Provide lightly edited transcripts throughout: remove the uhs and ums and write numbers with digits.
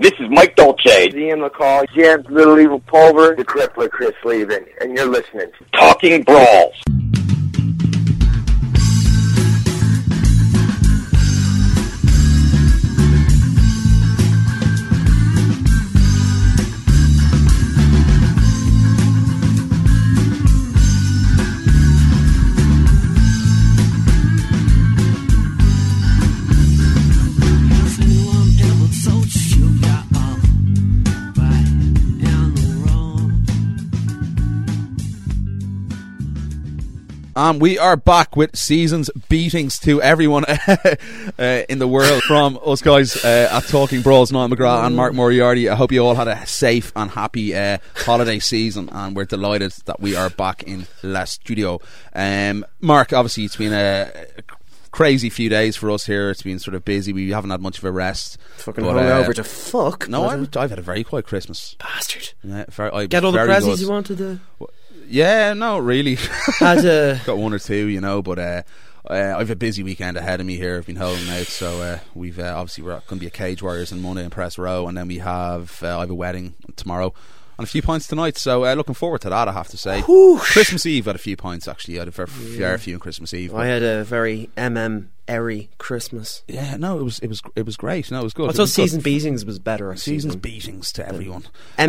This is Mike Dolce, Ian McCall, James Little Evil Pulver, the Crippler Chris Levin, and you're listening to Talking Brawls. We are back with season's beatings to everyone in the world from us guys at Talking Brawls, Niall McGrath and Mark Moriarty. I hope you all had a safe and happy holiday season, and we're delighted that we are back in La Studio. Mark, obviously it's been a crazy few days for us here. It's been sort of busy. We haven't had much of a rest. Fucking hungover to fuck. No, I've had a very quiet Christmas. Bastard. Yeah, Get all the presents you wanted. Yeah, no, really. Got one or two, you know, but I've a busy weekend ahead of me here. I've been holding out, so we're going to be at Cage Warriors on Monday in Press Row, and then I have a wedding tomorrow and a few pints tonight, so looking forward to that, I have to say. Whoosh. Christmas Eve had a few pints, actually. I had a fair few on Christmas Eve. I had a very airy Christmas. Yeah, no, it was great. No, it was good. I thought Season Beatings was better. Season's beatings to everyone.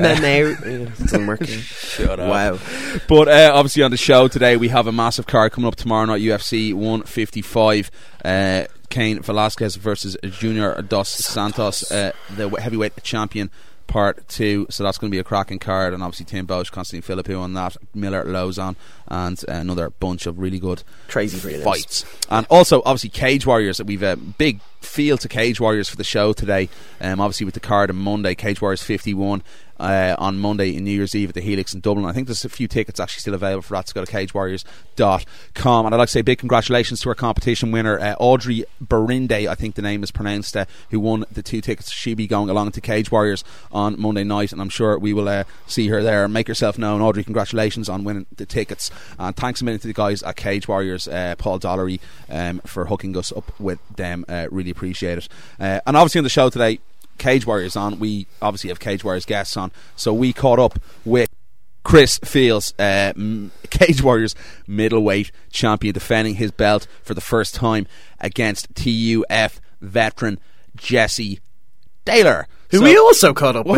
MMA doesn't work. Shut up. Wow. But obviously on the show today we have a massive card coming up tomorrow night, UFC 155. Cain Velasquez versus Junior Dos Santos, the heavyweight champion, part 2, so that's going to be a cracking card. And obviously Tim Bosch, Constantine Philippou on that, Miller Lozon, and another bunch of really good crazy fights. And also obviously Cage Warriors, we've a big feel to Cage Warriors for the show today. Obviously with the card on Monday, Cage Warriors 51 on Monday in New Year's Eve at the Helix in Dublin. I think there's a few tickets actually still available for that, so go to cagewarriors.com. And I'd like to say big congratulations to our competition winner, Audrey Berinde, I think the name is pronounced, who won the 2 tickets. She'll be going along to Cage Warriors on Monday night, and I'm sure we will see her there. Make yourself known, Audrey. Congratulations on winning the tickets, and thanks a million to the guys at Cage Warriors, Paul Dollery, for hooking us up with them. Really appreciate it. And obviously on the show today, Cage Warriors on. We obviously have Cage Warriors guests on, so we caught up with Chris Fields, Cage Warriors middleweight champion, defending his belt for the first time against TUF veteran Jesse Taylor, who we also caught up with.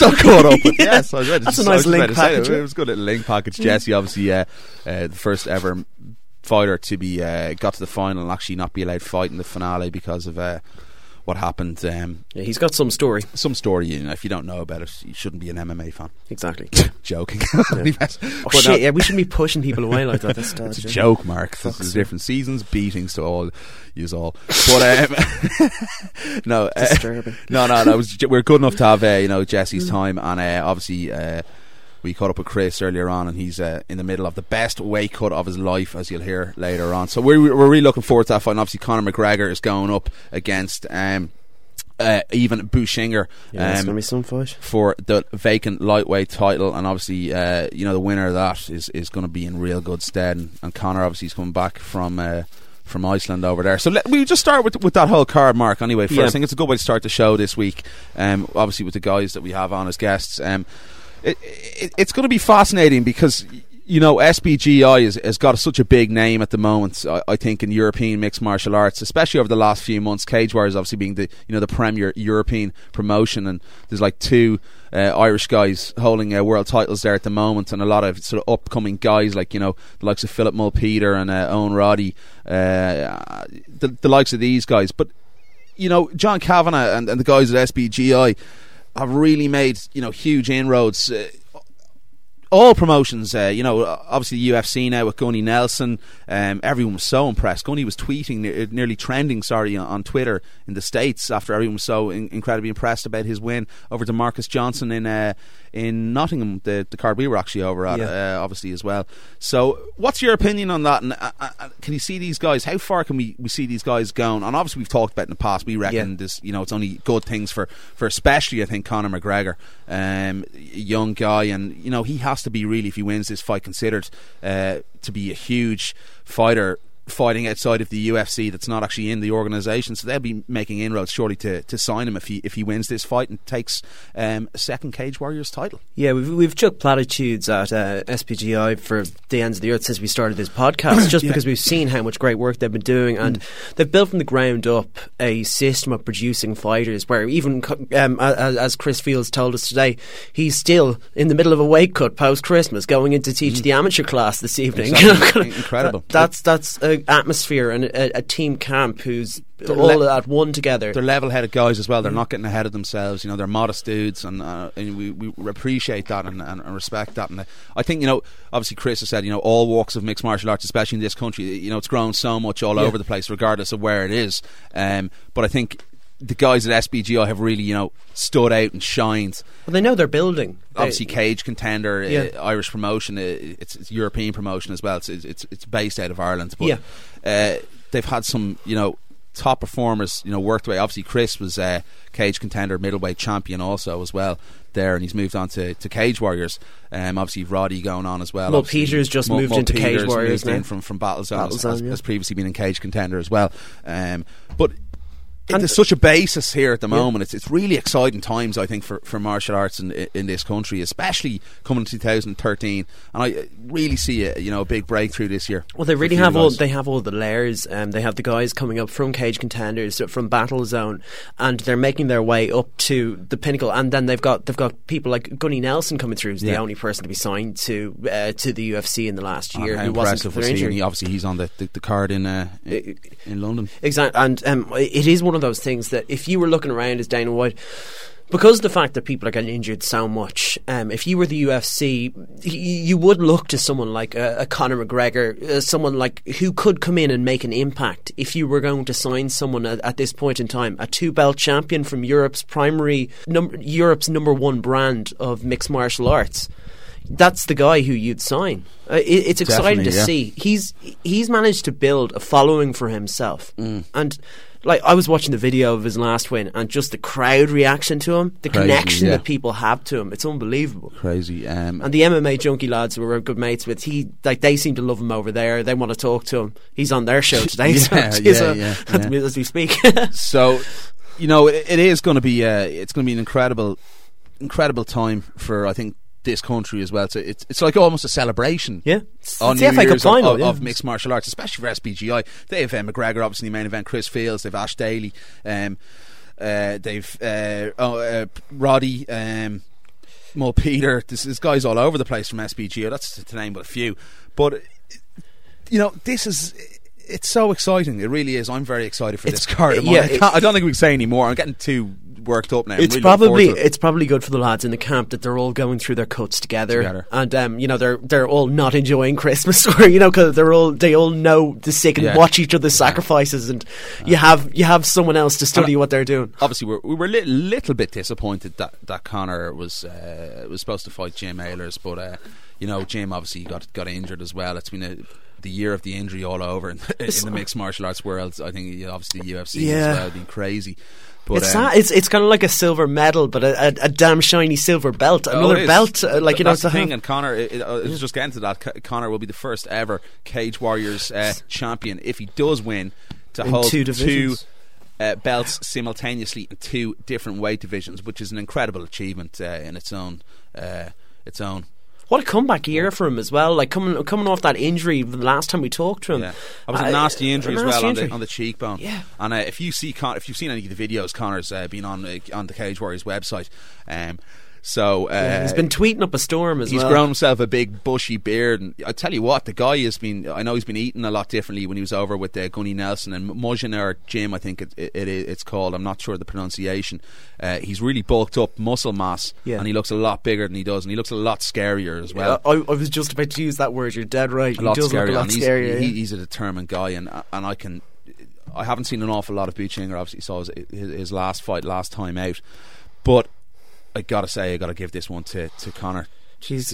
Yes, I was ready. That's a nice link package. It was a good little link package. Jesse, obviously the first ever fighter to be got to the final and actually not be allowed to fight in the finale because of what happened. Yeah, he's got some story. You know, if you don't know about it, you shouldn't be an MMA fan. Exactly. Joking. Yeah, we shouldn't be pushing people away like that. It's a joke, Mark. There's different seasons, beatings to all yous all. But no, disturbing. No. We're good enough to have Jesse's time, and obviously we caught up with Chris earlier on, and he's in the middle of the best weight cut of his life, as you'll hear later on. So we're really looking forward to that fight. And obviously Conor McGregor is going up against Ivan Buchinger. Yeah, it's going to be some fight for the vacant lightweight title, and obviously the winner of that is going to be in real good stead. And Conor obviously is coming back from Iceland over there. So we just start with that whole card, Mark, anyway. First, I think it's a good way to start the show this week, obviously with the guys that we have on as guests. It's going to be fascinating because SBGI has got such a big name at the moment, I think, in European mixed martial arts, especially over the last few months. Cage Warriors obviously being the premier European promotion, and there's like 2 Irish guys holding world titles there at the moment, and a lot of sort of upcoming guys like the likes of Philip Mulpeter and Owen Roddy, the likes of these guys. But John Kavanagh and the guys at SBGI have really made huge inroads. All promotions, obviously the UFC now with Gunny Nelson, everyone was so impressed. Gunny was tweeting, nearly trending, on Twitter in the States after everyone was so incredibly impressed about his win over DeMarcus Johnson in Nottingham, the card we were actually over at, obviously as well. So what's your opinion on that? And can you see these guys, how far can we see these guys going? And obviously we've talked about in the past, we reckon this, it's only good things for especially I think Conor McGregor, young guy, and he has to be, really, if he wins this fight, considered to be a huge fighter fighting outside of the UFC that's not actually in the organisation, so they'll be making inroads surely to sign him if he wins this fight and takes a second Cage Warriors title. Yeah, we've chucked platitudes at SPGI for the ends of the earth since we started this podcast, just because we've seen how much great work they've been doing, and they've built from the ground up a system of producing fighters where even as Chris Fields told us today, he's still in the middle of a weight cut post Christmas going in to teach the amateur class this evening. Exactly. Incredible. That's an atmosphere and a team camp who's all at one together. They're level-headed guys as well. They're not getting ahead of themselves. They're modest dudes, and we appreciate that and respect that. And I think obviously Chris has said all walks of mixed martial arts, especially in this country, it's grown so much all over the place, regardless of where it is. But I think the guys at SBGI have really stood out and shined. Well, they know they're building. Obviously, Cage Contender, Irish promotion. It's European promotion as well. It's based out of Ireland, but they've had some top performers worked their way. Obviously Chris was Cage Contender middleweight champion also as well there, and he's moved on to Cage Warriors. Obviously Roddy going on as well. Well, Peters just moved into Cage Warriors now. From Battlezone has previously been in Cage Contender as well. But there's such a basis here at the moment. It's really exciting times, I think, for martial arts in this country, especially coming to 2013. And I really see a big breakthrough this year. Well, they really have all the layers. They have the guys coming up from Cage Contenders, from Battlezone, and they're making their way up to the pinnacle. And then they've got people like Gunny Nelson coming through, who's the only person to be signed to the UFC in the last year. How impressive was he? And obviously he's on the card in London. Exactly, and it is one of those things that if you were looking around as Dana White, because of the fact that people are getting injured so much, if you were the UFC, you would look to someone like a Conor McGregor, someone like who could come in and make an impact. If you were going to sign someone at this point in time, a 2-belt champion from Europe's number one brand of mixed martial arts, that's the guy who you'd sign. It's exciting to see. He's managed to build a following for himself, and like I was watching the video of his last win, and just the crowd reaction to him, the connection that people have to him, it's unbelievable. Crazy. And the MMA junkie lads who we're good mates with, they seem to love him over there. They want to talk to him. He's on their show today, as we speak. So, it is going to be it's going to be an incredible time for, I think, this country as well. So it's like almost a celebration. Yeah, on New Year's of mixed martial arts, especially for SBGI. They have McGregor, obviously main event. Chris Fields. They've Ash Daly. They've Roddy. Mo Peter. There's guys all over the place from SBGI. That's to name but a few. But this is. It's so exciting. It really is. I'm very excited for this card. I don't think we can say any more. I'm getting too worked up now. It's probably good for the lads in the camp that they're all going through their cuts together. And they're all not enjoying Christmas, or because they all know the sick and watch each other's sacrifices, and you have someone else to study what they're doing. Obviously, we were a little bit disappointed that Conor was supposed to fight Jim Ehlers, but Jim obviously got injured as well. It's been the year of the injury all over in the mixed martial arts world. I think obviously the UFC as well, been crazy. But, it's kind of like a silver medal, but a damn shiny silver belt. Another belt, that's the thing. And Conor, I was just getting to that. Conor will be the first ever Cage Warriors champion if he does win to hold two belts simultaneously in 2 different weight divisions, which is an incredible achievement in its own. What a comeback year for him as well! Like coming off that injury the last time we talked to him. Yeah, it was a nasty injury as well on the cheekbone. Yeah, and if you've seen any of the videos, Conor's been on the Cage Warriors website. He's been tweeting up a storm as well. He's grown himself a big bushy beard, and I tell you what, the guy he's been eating a lot differently when he was over with Gunny Nelson and Mujin, or Jim, I think it's called. I'm not sure the pronunciation. He's really bulked up muscle mass, and he looks a lot bigger than he does, and he looks a lot scarier as well. I was just about to use that word. You're dead right. He does look a lot scarier. He's a determined guy, and I haven't seen an awful lot of Buchinger. Obviously saw his last fight last time out, but I gotta give this one to Conor. He's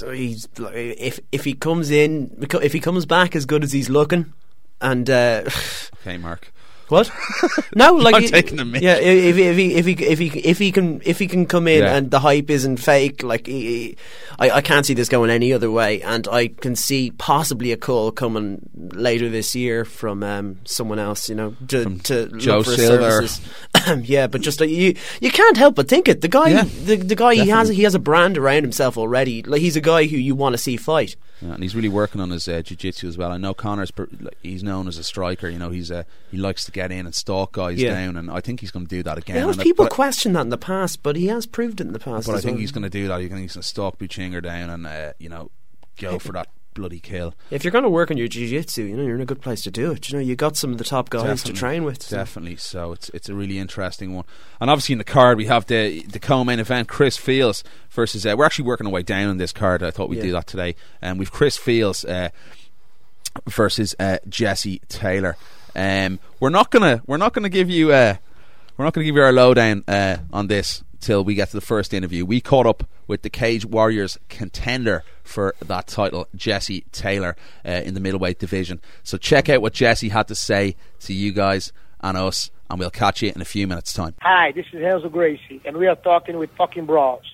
if he comes back as good as he's looking, and okay, Mark. What? No, like I'm taking the mick. Yeah, if he can come in and the hype isn't fake, like I can't see this going any other way, and I can see possibly a call coming later this year from someone else, to Joe look for Silver. services. Yeah, but just you can't help but think it. The guy, the guy, he has a brand around himself already. Like, he's a guy who you want to see fight. Yeah, and he's really working on his jiu-jitsu as well. I know Conor's he's known as a striker. He likes to get in and stalk guys down, and I think he's going to do that again. Yeah, people question that in the past, but he has proved it in the past. But I think he's going to do that. He's going to stalk Buchinger down and go for that bloody kill. If you're going to work on your jiu-jitsu, you're in a good place to do it. You got some of the top guys to train with. Definitely. So it's a really interesting one. And obviously in the card we have the co-main event, Chris Fields versus. We're actually working our way down on this card. I thought we'd do that today. And we've Chris Fields versus Jesse Taylor. We're not gonna give you our lowdown on this till we get to the first interview. We caught up with the Cage Warriors contender for that title, Jesse Taylor, in the middleweight division. So check out what Jesse had to say to you guys and us, and we'll catch you in a few minutes' time. Hi, this is Hazel Gracie, and we are talking with fucking brawls.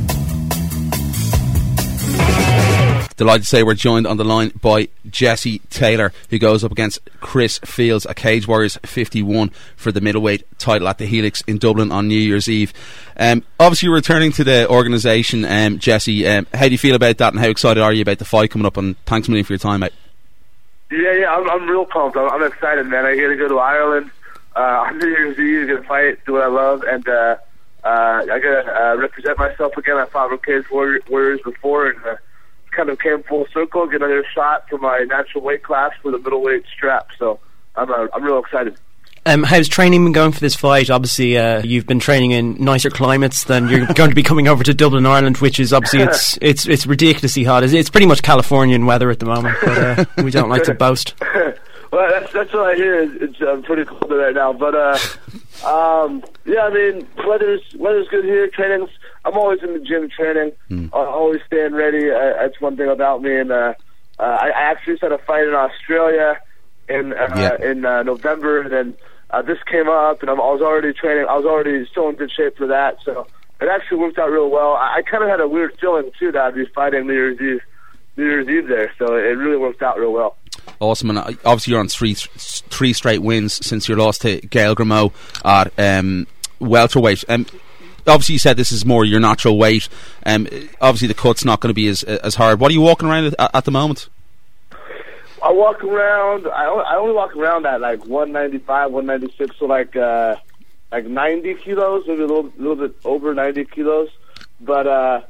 Delighted to say we're joined on the line by Jesse Taylor, who goes up against Chris Fields, a Cage Warriors 51 for the middleweight title at the Helix in Dublin on New Year's Eve. Obviously you're returning to the organisation, Jesse. How do you feel about that, and how excited are you about the fight coming up? And thanks a million for your time, mate. Yeah, I'm real pumped. I'm excited, man. I get to go to Ireland on New Year's Eve, get to fight, do what I love, and I got to represent myself again. I fought with Cage Warriors before, and kind of came full circle, get another shot for my natural weight class for the middleweight strap. So I'm real excited. How's training been going for this fight? Obviously, you've been training in nicer climates than you're going to be coming over to Dublin, Ireland, which is obviously it's ridiculously hot. It's pretty much Californian weather at the moment, but we don't like to boast. Well, that's what I hear. It's pretty cold right now, but yeah, I mean, weather's good here. Training's, I'm always in the gym training, always staying ready. That's one thing about me. And I actually just had a fight in Australia in November. And then this came up, and I was already training. I was already still in good shape for that. So it actually worked out real well. I kind of had a weird feeling too that I'd be fighting New Year's Eve there. So it really worked out real well. Awesome, and obviously you're on three straight wins since your loss to Gail Grameau at welterweight. Obviously you said this is more your natural weight. Obviously the cut's not going to be as hard. What are you walking around at the moment? I walk around. I only walk around at like 195, 196, so like 90 kilos, maybe a little bit over 90 kilos. But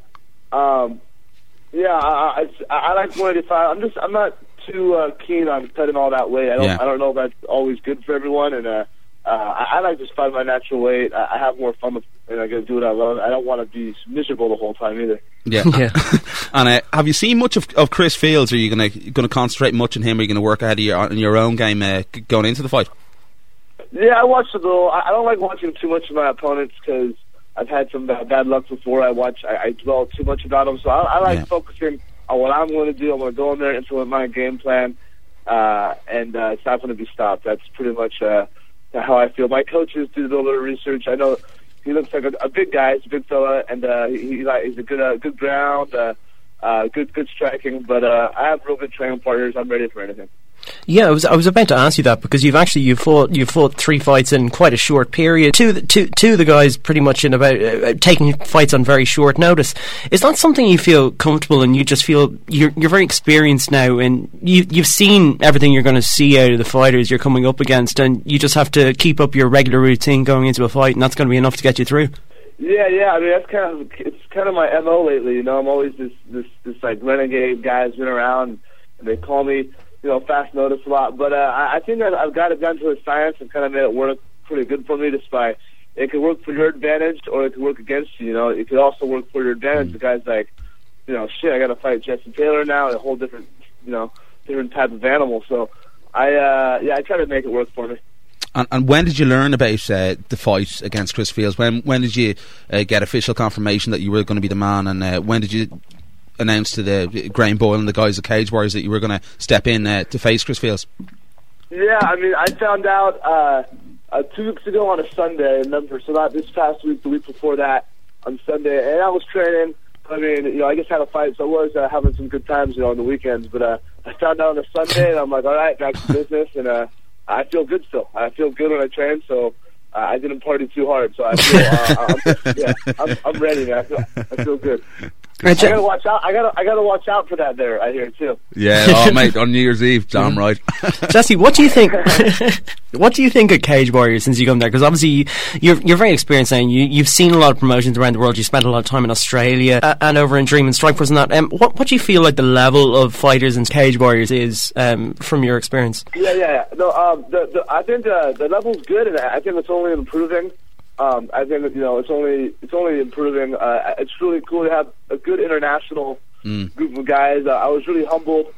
yeah, I like 185. I'm not too keen on cutting all that weight. I don't know if that's always good for everyone, and I like to just find my natural weight. I have more fun with, and I get to do what I love. I don't want to be miserable the whole time either. Yeah. And have you seen much of Chris Fields? Are you going to concentrate much on him? Are you going to work ahead of your own game going into the fight? Yeah, I watched a little. I don't like watching too much of my opponents because I've had some bad luck before. I dwell too much about them, so I like focusing on what I'm going to do. I'm going to go in there, implement my game plan, and it's not going to be stopped. That's pretty much how I feel. My coaches do a little bit of research. I know he looks like a big guy. He's a big fella, and he's a good ground, good striking. But I have real good training partners. I'm ready for anything. Yeah, I was about to ask you that because you've fought 3 fights in quite a short period. Two of the guys pretty much in about taking fights on very short notice. Is that something you feel comfortable and you just feel you're very experienced now and you've seen everything you're going to see out of the fighters you're coming up against, and you just have to keep up your regular routine going into a fight, and that's going to be enough to get you through? Yeah. I mean, it's kind of my MO lately. I'm always this like renegade guy who's been around, and they call me fast notice a lot, but I think that I've got it down to a science and kind of made it work pretty good for me. Despite it could work for your advantage or it could work against you. It could also work for your advantage. The guy's like, shit, I got to fight Jesse Taylor now, a whole different, different type of animal. So I try to make it work for me. And when did you learn about the fight against Chris Fields? When did you get official confirmation that you were going to be the man? And when did you announced to the Graham Boyle and the guys at Cage Warriors that you were going to step in to face Chris Fields? Yeah, I mean, I found out 2 weeks ago on a Sunday, remember, so not this past week, the week before that, on Sunday, and I was training. I mean, I just had a fight, so I was having some good times, on the weekends, but I found out on a Sunday, and I'm like, all right, back to business, and I feel good still. I feel good when I train, so I didn't party too hard, so I feel I'm ready, man. I feel good. I gotta watch out. I gotta watch out for that there. I hear too. Yeah, oh mate, on New Year's Eve, damn right. Jesse, what do you think? What do you think of Cage Warriors since you come there? Because obviously you're very experienced now. You've seen a lot of promotions around the world. You spent a lot of time in Australia and over in Dream and Strikeforce and that. What do you feel like the level of fighters in Cage Warriors is from your experience? Yeah. No, I think the level's good, and I think it's only improving. I think that, it's only improving. It's really cool to have a good international group of guys. I was really humbled.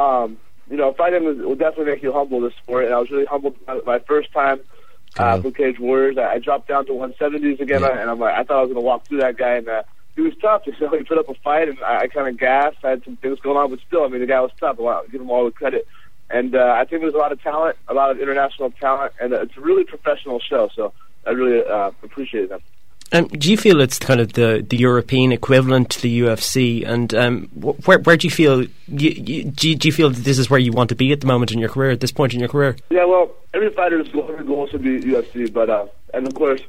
Fighting will definitely make you humble, this sport, and I was really humbled my first time for Cage Warriors. I dropped down to 170s again, and I thought I was going to walk through that guy, and he was tough. He put up a fight, and I kind of gasped. I had some things going on, but still, the guy was tough. I want to give him all the credit. And I think there's a lot of talent, a lot of international talent, and it's a really professional show, so I really appreciate them. Do you feel it's kind of the European equivalent to the UFC? And where do you feel? Do you feel that this is where you want to be at the moment in your career, at this point in your career? Yeah, well, every fighter's goal should be UFC, but and of course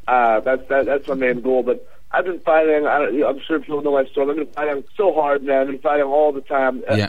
that's my main goal. But I've been fighting. I'm sure people know my story. I've been fighting so hard, man. I've been fighting all the time. Yeah.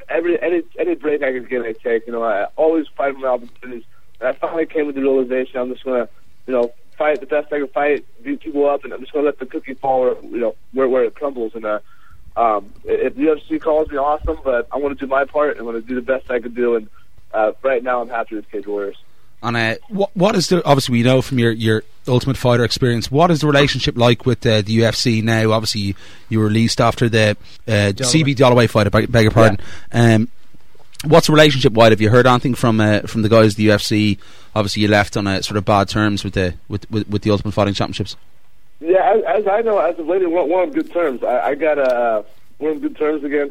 Any break I can get, I take. I always fight for my opportunities. And I finally came with the realization I'm just gonna, fight the best I can fight, beat people up, and I'm just going to let the cookie fall where it crumbles. And if the UFC calls me, awesome, but I want to do my part. I want to do the best I can do, and right now I'm happy with Cage Warriors. And what is obviously we know from your Ultimate Fighter experience, what is the relationship like with the UFC now? Obviously you were released after the CB Holloway fight, I beg your pardon. Yeah. What's the relationship wide? Have you heard anything from the guys at the UFC? Obviously, you left on a sort of bad terms with the Ultimate Fighting Championships. Yeah, as I know, as of late, we're on good terms. I got we're on good terms again.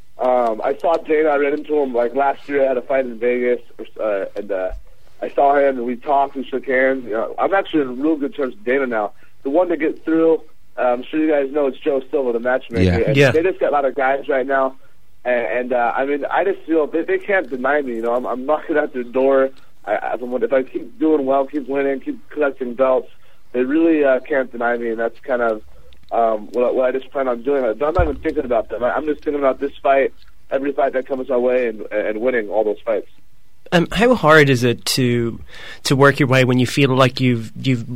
I saw Dana. I ran into him last year. I had a fight in Vegas, and I saw him, and we talked, we shook hands. I'm actually in real good terms with Dana now. The one to get through, I'm sure you guys know, it's Joe Silva, the matchmaker. Yeah. They just got a lot of guys right now. And I just feel they can't deny me. I'm knocking at their door. If I keep doing well, keep winning, keep collecting belts, they really can't deny me. And that's kind of what I just plan on doing. I'm not even thinking about them. I'm just thinking about this fight, every fight that comes my way, and winning all those fights. How hard is it to work your way when you feel like you're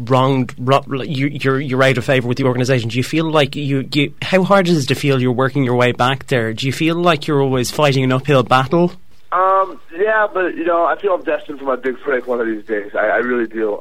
out of favour with the organisation? Do you feel like how hard is it to feel you're working your way back there? Do you feel like you're always fighting an uphill battle? Yeah, but I feel I'm destined for my big break one of these days. I really do.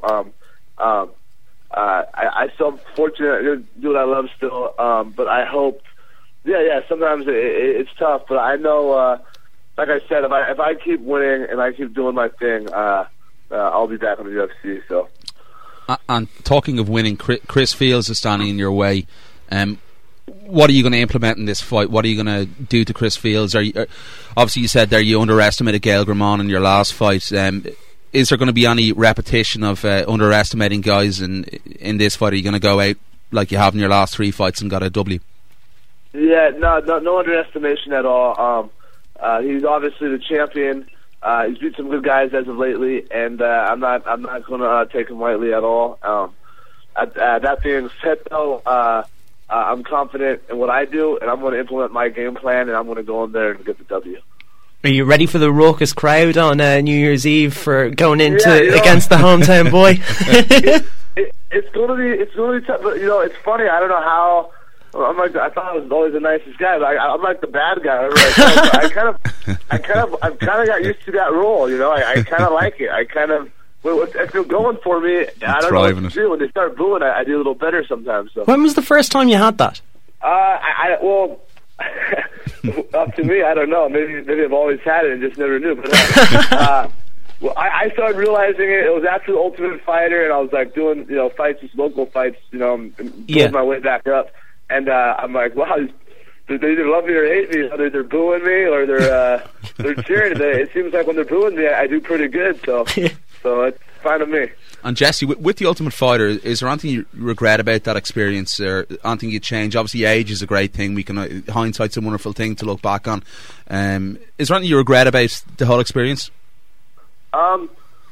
I still fortunate to do what I love still. But I hope. Yeah. Sometimes it's tough, but I know. Like I said, if I keep winning and I keep doing my thing, I'll be back on the UFC. So, and talking of winning, Chris Fields is standing in your way. What are you going to implement in this fight? What are you going to do to Chris Fields? Obviously, you said there you underestimated Gael Grimond in your last fight. Is there going to be any repetition of underestimating guys in this fight? Are you going to go out like you have in your last 3 fights and got a W? Yeah, no underestimation at all. He's obviously the champion. He's beat some good guys as of lately, and I'm not going to take him lightly at all. That being said, though, I'm confident in what I do, and I'm going to implement my game plan, and I'm going to go in there and get the W. Are you ready for the raucous crowd on New Year's Eve for going into against the hometown boy? It's going to be tough. But, it's funny. I don't know how. I thought I was always the nicest guy, but I'm like the bad guy. I've kind of got used to that role. I kind of like it. If they're going for me, I don't know what to do. When they start booing, I do a little better sometimes. So. When was the first time you had that? Well, up to me, I don't know. Maybe I've always had it and just never knew. But well, I started realizing it. It was after the Ultimate Fighter, and I was doing lofights, just local fights, and building my way back up. And I'm like, wow, they either love me or hate me. Either they're booing me or they're cheering. It seems like when they're booing me, I do pretty good. So it's fine with me. And Jesse, with the Ultimate Fighter, is there anything you regret about that experience, or anything you'd change? Obviously, age is a great thing. We can hindsight's a wonderful thing to look back on. Is there anything you regret about the whole experience? Not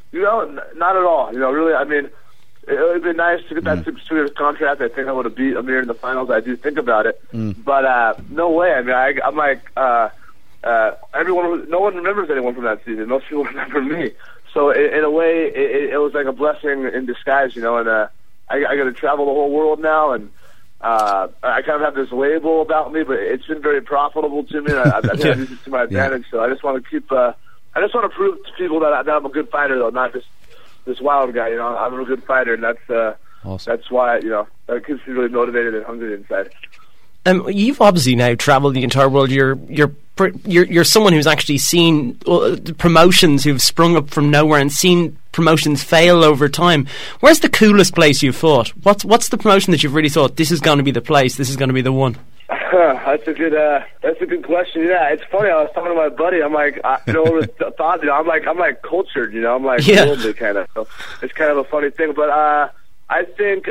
at all. Really, I mean, it would have been nice to get that 6-year contract. I think I would have beat Amir in the finals. I do think about it, but no way. I mean, I'm like everyone. No one remembers anyone from that season. Most people remember me. So in a way, it was like a blessing in disguise, and I got to travel the whole world now, and I kind of have this label about me, but it's been very profitable to me. And I think I use it to my advantage. So I just want to keep. I just want to prove to people that I'm a good fighter, though, not just this wild guy. I'm a good fighter, and that's awesome. That's why that keeps me really motivated and hungry inside. You've obviously now travelled the entire world. You're someone who's actually seen promotions who've sprung up from nowhere and seen promotions fail over time. Where's the coolest place you've fought? What's the promotion that you've really thought, this is going to be the place, this is going to be the one? That's a good question. Yeah, it's funny. I was talking to my buddy. I'm like, I'm like cultured. I'm like worldly kind of. So it's kind of a funny thing, but I think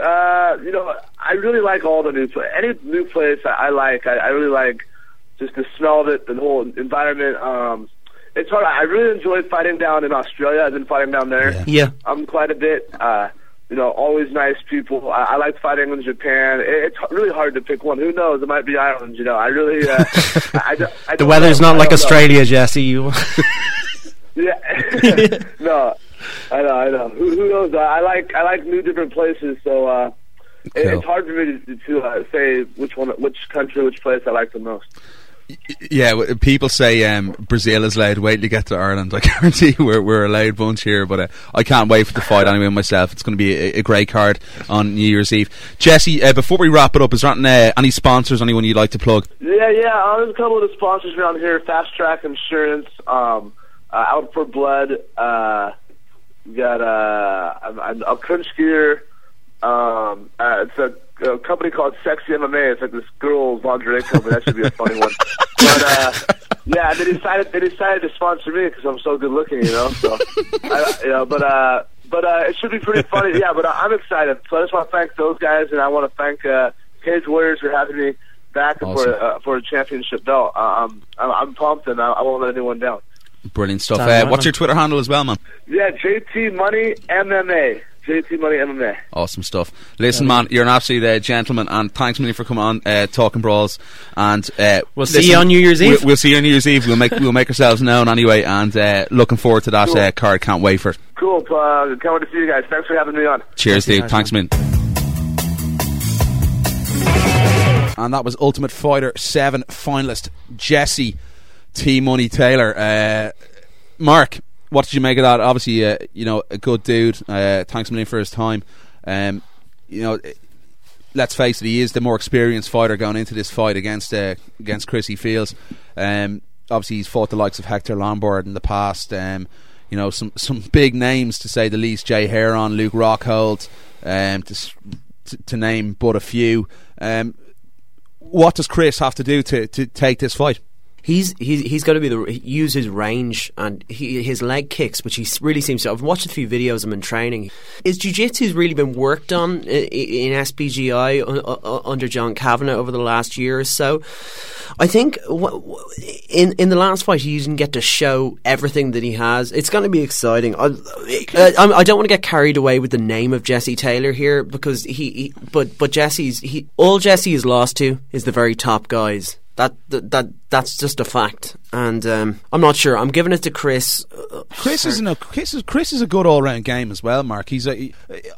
I really like all the new places. Any new place I like. I really like just the smell of it, the whole environment. It's hard. I really enjoyed fighting down in Australia. I've been fighting down there. Yeah. Quite a bit. Always nice people. I like fighting in Japan. It's really hard to pick one. Who knows? It might be Ireland. I really. The weather's not like Australia, Jesse. You. Yeah. No. I know. Who knows? I like new different places. So cool. It's hard for me to say which country, which place I like the most. Yeah, people say Brazil is loud. Wait till you get to Ireland. I guarantee we're a loud bunch here, but I can't wait for the fight anyway myself. It's going to be a great card on New Year's Eve. Jesse, before we wrap it up, is there any sponsors, anyone you'd like to plug? Yeah. There's a couple of the sponsors around here. Fast Track Insurance, Out for Blood. We got a Crunch Gear. It's a company called Sexy MMA. It's like this girls' lingerie company. That should be a funny one. But yeah, they decided to sponsor me because I'm so good looking, So, but it should be pretty funny. Yeah, but I'm excited. So I just want to thank those guys, and I want to thank Cage Warriors for having me back for a championship belt. I'm pumped, and I won't let anyone down. Brilliant stuff. What's your Twitter handle as well, man? Yeah, JT Money MMA. JT Money MMA. Awesome stuff. Listen, man, you're an absolute gentleman, and thanks a million for coming on Talking Brawls. And we'll see you on New Year's Eve. We'll see you on New Year's Eve. We'll make ourselves known anyway, and looking forward to that card. Can't wait for it. Cool. Can't wait to see you guys. Thanks for having me on. Cheers, Steve. Thanks, man. And that was Ultimate Fighter 7 finalist Jesse T Money Taylor. Mark, what did you make of that? Obviously, a good dude. Thanks a million for his time. Let's face it, he is the more experienced fighter going into this fight against Chrissy Fields. Obviously, he's fought the likes of Hector Lombard in the past. Some big names, to say the least. Jay Heron, Luke Rockhold, to name but a few. What does Chris have to do to take this fight? He's got to use his range and his leg kicks, which he really seems to. I've watched a few videos of him in training. His jiu-jitsu's really been worked on in SBGI under John Kavanagh over the last year or so. I think in the last fight he didn't get to show everything that he has. It's going to be exciting. I don't want to get carried away with the name of Jesse Taylor here, because but all Jesse is lost to is the very top guys. That's just a fact, and I'm not sure. I'm giving it to Chris. Chris is a good all round game as well, Mark. The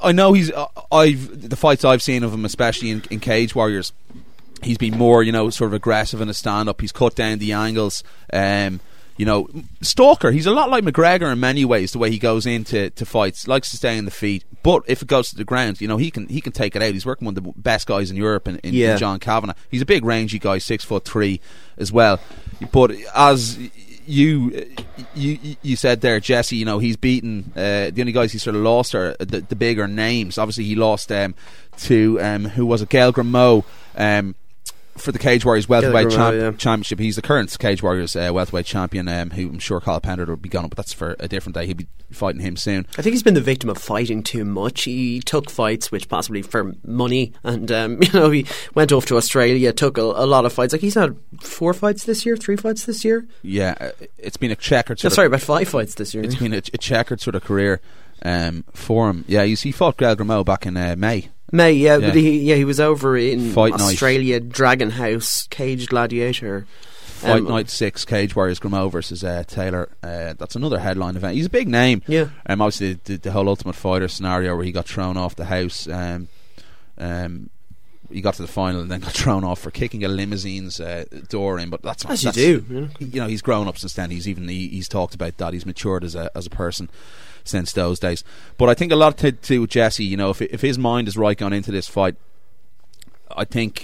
fights I've seen of him, especially in Cage Warriors, he's been more sort of aggressive in his stand up. He's cut down the angles. Stalker. He's a lot like McGregor in many ways. The way he goes into fights, likes to stay on the feet, but if it goes to the ground, he can take it out. He's working with the best guys in Europe in John Kavanagh. He's a big rangy guy, 6'3" as well. But as you said there, Jesse, he's beaten the only guys he sort of lost are the bigger names. Obviously, he lost to who was it, Gael Grimo. for the Cage Warriors welterweight Grommet, championship. He's the current Cage Warriors welterweight champion, who I'm sure Kyle Pender will be going, but that's for a different day. He'll be fighting him soon. I think he's been the victim of fighting too much. He took fights which possibly for money, and he went off to Australia, took a lot of fights. Like, he's had 3 fights this year. Yeah, it's been a checkered about 5 fights this year. It's been a checkered sort of career for him. Yeah, he fought Gael Grommet back in May. But he was over in Fight Australia, night. Dragon House, Cage Gladiator. Fight Night 6, Cage Warriors Grommet versus Taylor. That's another headline event. He's a big name. Yeah. Obviously the whole Ultimate Fighter scenario where he got thrown off the house. He got to the final and then got thrown off for kicking a limousine's door in. But that's as you do. He's grown up since then. He's talked about that. He's matured as a person since those days. But I think a lot to do with Jesse. If his mind is right going into this fight, I think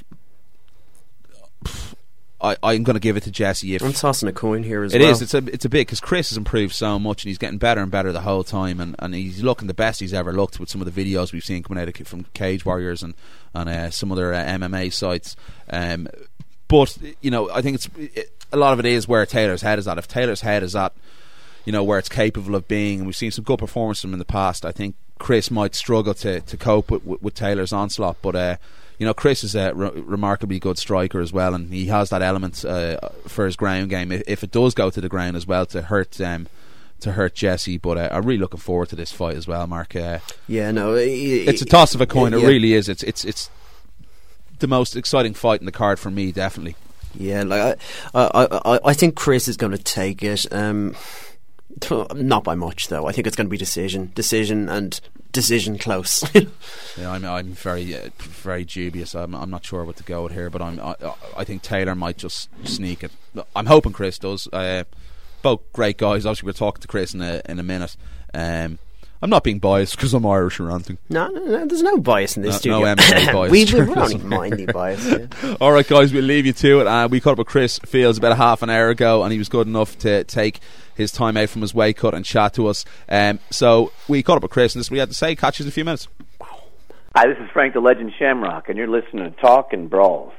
I'm going to give it to Jesse. I'm tossing a coin here as well. It is. It's a big, because Chris has improved so much and he's getting better and better the whole time, and he's looking the best he's ever looked with some of the videos we've seen coming out from Cage Warriors and some other MMA sites. But I think a lot of it is where Taylor's head is at. If Taylor's head is at where it's capable of being, and we've seen some good performances from him in the past, I think Chris might struggle to cope with Taylor's onslaught. But Chris is a remarkably good striker as well, and he has that element for his ground game if it does go to the ground as well to hurt Jesse. But I'm really looking forward to this fight as well, Mark. It's a toss of a coin. It really is. It's the most exciting fight in the card for me, definitely. Yeah, like I think Chris is going to take it. Not by much, though. I think it's going to be decision close. Yeah, I'm very dubious. I'm not sure what to go with here, but I think Taylor might just sneak it. I'm hoping Chris does. Both great guys. Obviously, we're talking to Chris in a minute. I'm not being biased because I'm Irish or anything. No, there's no bias in this studio. No MMA bias. we don't mind the bias. Yeah. All right, guys, we'll leave you to it. We caught up with Chris Fields about half an hour ago, and he was good enough to take his time out from his weight cut and chat to us. So we caught up with Chris, and this is what we had to say. Catch you in a few minutes. Hi, this is Frank the Legend Shamrock, and you're listening to Talk and Brawls.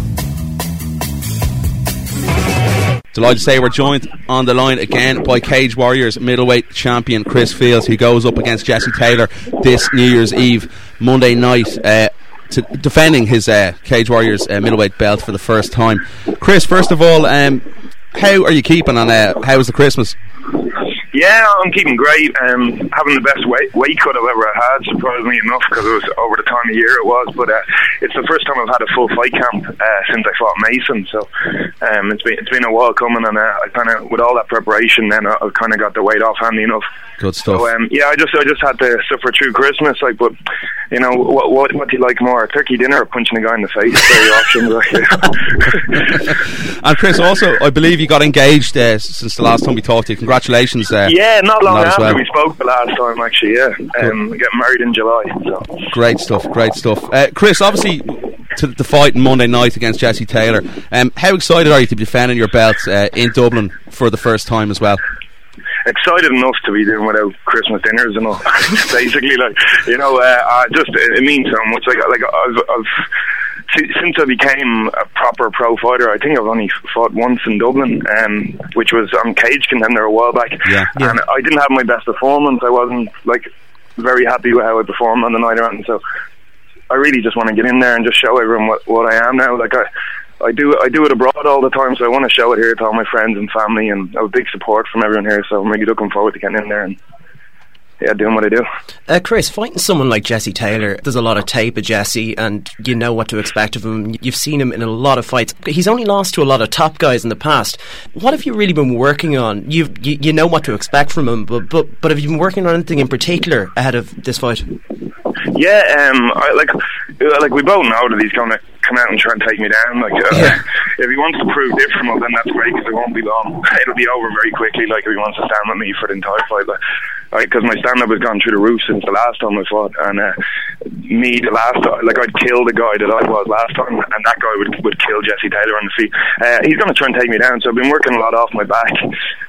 Delighted to say we're joined on the line again by Cage Warriors middleweight champion Chris Fields, who goes up against Jesse Taylor this New Year's Eve, Monday night, defending his Cage Warriors middleweight belt for the first time. Chris, first of all, how are you keeping, and how was the Christmas? Yeah, I'm keeping great. Having the best weight cut I've ever had, surprisingly enough, because it was over the time of year it was. But it's the first time I've had a full fight camp since I fought Mason. So it's been a while coming, and I kind of, with all that preparation, then I've kind of got the weight off handy enough. Good stuff. So I just had to suffer through Christmas. But what do you like more, a turkey dinner or punching a guy in the face? Very often. And Chris, also, I believe you got engaged since the last time we talked to you. Congratulations. Yeah, not long after we spoke the last time, actually. Yeah, getting married in July. So. Great stuff. Chris, obviously, to the fight Monday night against Jesse Taylor. How excited are you to be defending your belt in Dublin for the first time as well? Excited enough to be doing without Christmas dinners and all. Basically, it means so much. I've since I became a proper pro fighter, I think I've only fought once in Dublin, which was on Cage Contender a while back. Yeah. And I didn't have my best performance. I wasn't very happy with how I performed on the night around. So I really just want to get in there and just show everyone what I am now. I do it abroad all the time, so I want to show it here to all my friends and family, and I have big support from everyone here. So I'm really looking forward to getting in there and doing what I do. Chris, fighting someone like Jesse Taylor, there's a lot of tape of Jesse, and you know what to expect of him. You've seen him in a lot of fights. He's only lost to a lot of top guys in the past. What have you really been working on? You know what to expect from him, but have you been working on anything in particular ahead of this fight? Yeah, we both know that he's going to come out and try and take me down. If he wants to prove different, well, then that's great, because it won't be long. It'll be over very quickly. If he wants to stand with me for the entire fight, because my stand-up has gone through the roof since the last time I fought, and the last time, I'd kill the guy that I was last time, and that guy would kill Jesse Taylor on the feet. He's going to try and take me down, so I've been working a lot off my back.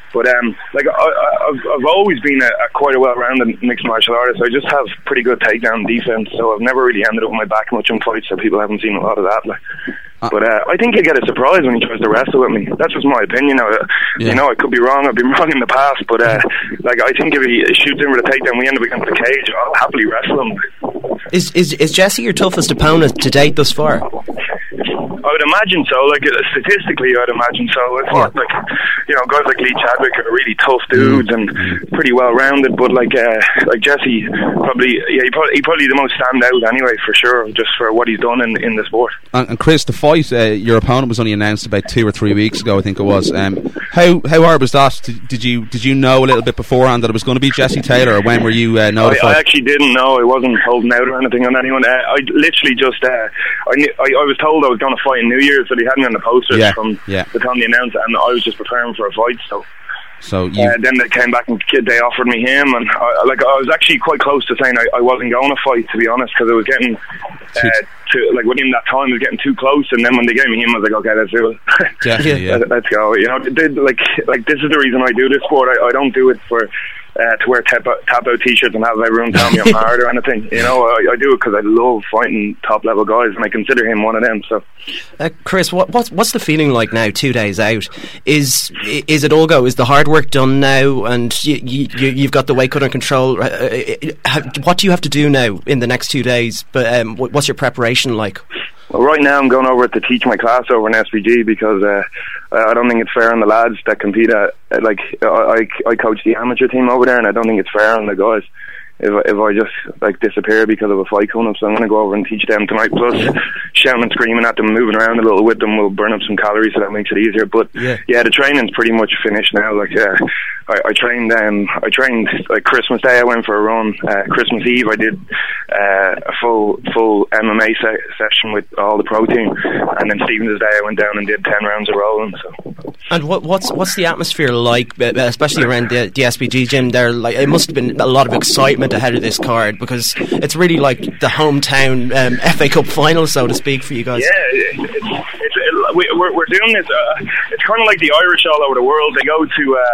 But I've always been a quite a well-rounded mixed martial artist. I just have pretty good takedown defense, so I've never really ended up with my back much in fights, so people haven't seen a lot of that. But I think he'll get a surprise when he tries to wrestle with me. That's just my opinion. You know, I could be wrong. I've been wrong in the past, but I think if he shoots in with a takedown, we end up against the cage, I'll happily wrestle him. Is Jesse your toughest opponent to date thus far? I would imagine so. Statistically, I'd imagine so. It's not guys like Lee Chadwick are really tough dudes and pretty well rounded. But Jesse, probably the most standout anyway, for sure, just for what he's done in the sport. And Chris, the fight, your opponent was only announced about 2 or 3 weeks ago, I think it was. How hard was that? Did you know a little bit beforehand that it was going to be Jesse Taylor, or when were you notified? I actually didn't know. I wasn't holding out or anything on anyone. I literally just I was told I was going to fight in New Year's, so they had me on the posters from the time they announced it, and I was just preparing for a fight. So then they came back and they offered me him, and I was actually quite close to saying I wasn't going to fight, to be honest, because I was getting within that time, I was getting too close. And then when they gave me him, I was like, okay, let's do it. Definitely, let's go. You know, this is the reason I do this sport. I don't do it for to wear tap out t-shirts and have everyone tell me I'm hard or anything. You know, I do it because I love fighting top level guys, and I consider him one of them. So, Chris, what's the feeling like now, 2 days out? Is it all go? Is the hard work done now, and you've got the weight cut under control? What do you have to do now in the next 2 days? But what's your preparation like? Well, right now I'm going over to teach my class over in SBG because I don't think it's fair on the lads that compete at, I coach the amateur team over there, and I don't think it's fair on the guys if I just disappear because of a fight coming up. So I'm going to go over and teach them tonight. Plus, shouting and screaming at them, moving around a little with them will burn up some calories, so that makes it easier. But the training's pretty much finished now. I trained Christmas Day I went for a run. Christmas Eve I did a full MMA session with all the protein, and then Stephen's Day I went down and did 10 rounds of rolling. So. And what's the atmosphere like, especially around the SBG gym there? It must have been a lot of excitement ahead of this card, because it's really like the hometown FA Cup final, so to speak, for you guys. Yeah, we're doing this. It's kind of like the Irish all over the world. They go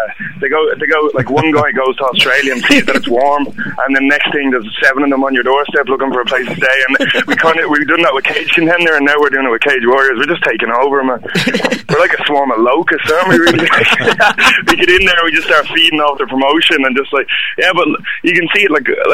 like one guy goes to Australia and sees that it's warm, and then next thing there's 7 of them on your doorstep looking for a place to stay. And we've done that with Cage Contender, and now we're doing it with Cage Warriors. We're just taking over, man. We're like a swarm of locusts, aren't we? Really? We get in there, we just start feeding off the promotion, and just but you can see it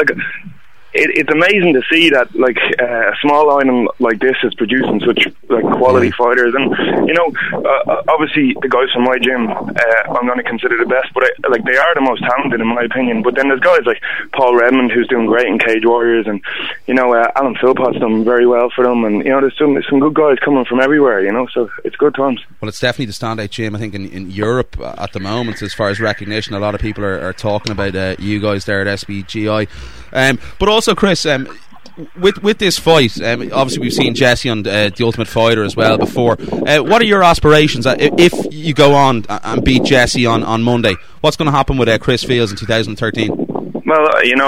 it's amazing to see that a small item like this is producing such quality fighters. And obviously the guys from my gym I'm going to consider the best, but they are the most talented in my opinion. But then there's guys like Paul Redmond, who's doing great in Cage Warriors, and Alan Philpott's done very well for them, and there's some good guys coming from everywhere, so it's good times. Well, it's definitely the standout gym I think in Europe at the moment as far as recognition. A lot of people are talking about you guys there at SBGI, but also Chris, with this fight, obviously we've seen Jesse on The Ultimate Fighter as well before. What are your aspirations if you go on and beat Jesse on Monday? What's going to happen with Chris Fields in 2013? Well,